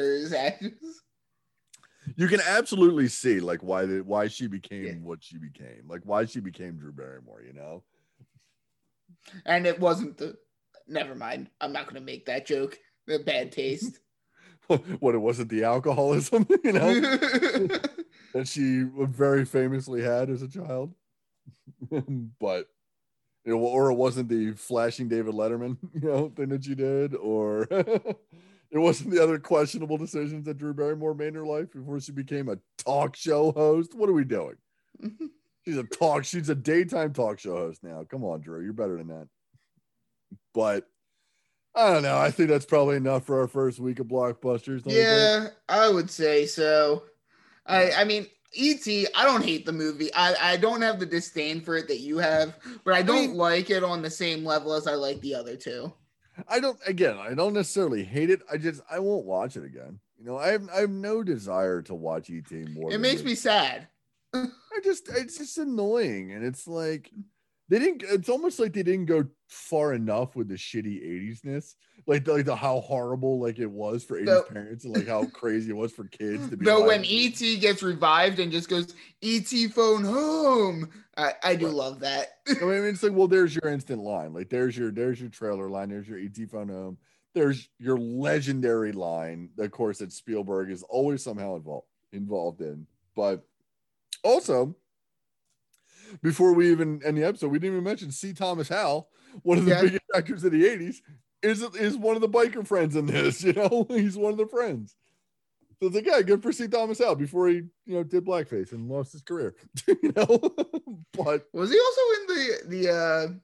You can absolutely see like why she became what she became, like why she became Drew Barrymore, you know. And it wasn't never mind. I'm not going to make that joke. The bad taste. What, it wasn't the alcoholism, you know, that she very famously had as a child. But you know, or it wasn't the flashing David Letterman, you know, thing that she did, or it wasn't the other questionable decisions that Drew Barrymore made in her life before she became a talk show host. What are we doing? She's a daytime talk show host now. Come on, Drew, you're better than that. But I don't know. I think that's probably enough for our first week of blockbusters. Yeah, I would say so. I mean, E.T., I don't hate the movie. I don't have the disdain for it that you have, but I don't like it on the same level as I like the other two. I don't necessarily hate it. I won't watch it again. You know, I have no desire to watch E.T. more. It makes me sad. It's just annoying. And it's like, it's almost like they didn't go far enough with the shitty 80s-ness. Like the how horrible like it was for 80s parents and like how crazy it was for kids to be. No, when E.T. gets revived and just goes, E.T. phone home. I do love that. I mean, it's like, well, there's your instant line. Like there's your trailer line. There's your E.T. phone home. There's your legendary line, of course, that Spielberg is always somehow involved in. But also, before we even end the episode, we didn't even mention C. Thomas Howell, one of the biggest actors of the 80s, is one of the biker friends in this. You know, he's one of the friends. So it's like, yeah, good for C. Thomas Howell before he, you know, did blackface and lost his career. You know, but was he also in the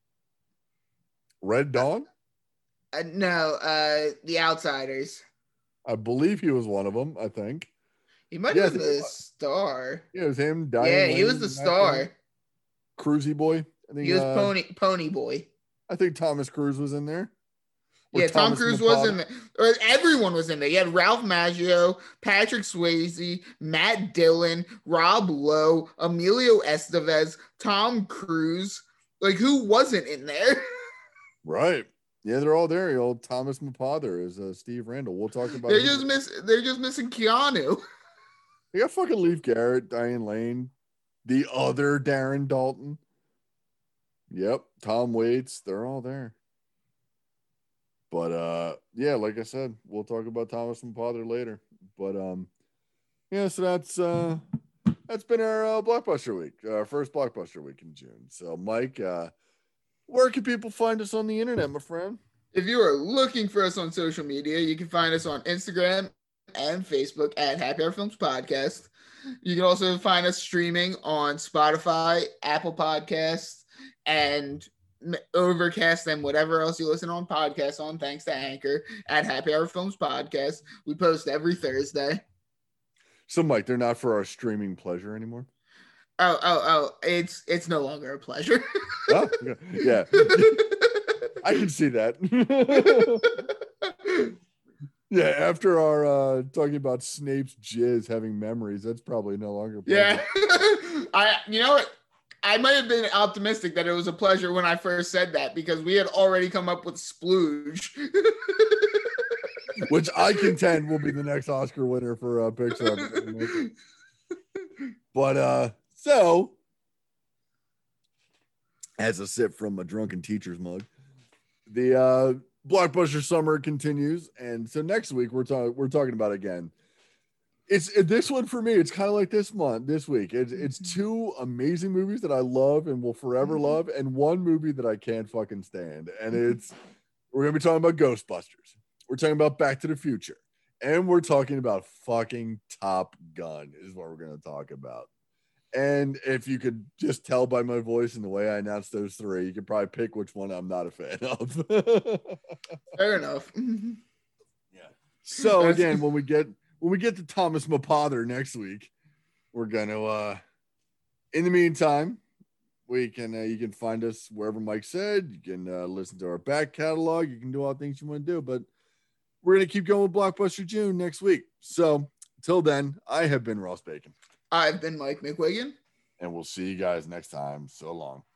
Red Dawn? No, The Outsiders. I believe he was one of them. I think he might have been the star. Yeah, it was him. He was the star. Cruisy boy. I think he was Pony Boy. I think Thomas Cruise was in there. Yeah, Tom Cruise was in there. Everyone was in there. You had Ralph Macchio, Patrick Swayze, Matt Dillon, Rob Lowe, Emilio Estevez, Tom Cruise. Like, who wasn't in there? Right. Yeah, they're all there. Old Thomas Mapother is Steve Randall. We'll talk about. They're just missing Keanu. They got fucking Leif Garrett, Diane Lane, the other Darren Dalton. Yep, Tom Waits. They're all there. But yeah, like I said, we'll talk about Thomas Mapother later. But yeah, so that's been our blockbuster week, our first blockbuster week in June. So, Mike, where can people find us on the internet, my friend? If you are looking for us on social media, you can find us on Instagram and Facebook at Happy Hour Films Podcast. You can also find us streaming on Spotify, Apple Podcasts, and Overcast, and whatever else you listen on podcasts on, thanks to Anchor, at Happy Hour Films Podcast. We post every Thursday. So, Mike, they're not for our streaming pleasure anymore? Oh, it's no longer a pleasure. Oh, yeah. I can see that. Yeah, after our talking about Snape's jizz having memories, that's probably no longer a pleasure. Yeah. You know what? I might have been optimistic that it was a pleasure when I first said that, because we had already come up with Splooge. Which I contend will be the next Oscar winner for Pixar. But so, as a sip from a drunken teacher's mug, the blockbuster summer continues, and so next week we're talking about again. It's this one for me. It's kind of like this week. It's two amazing movies that I love and will forever love, and one movie that I can't fucking stand. And we're gonna be talking about Ghostbusters. We're talking about Back to the Future, and we're talking about fucking Top Gun is what we're gonna talk about. And if you could just tell by my voice and the way I announced those three, you could probably pick which one I'm not a fan of. Fair enough. Yeah. So again, when we get to Thomas Mapother next week, we're gonna in the meantime, you can find us wherever Mike said. You can listen to our back catalog, you can do all the things you want to do, but we're gonna keep going with Blockbuster June next week. So till then, I have been Ross Bacon. I've been Mike McWigan. And we'll see you guys next time. So long.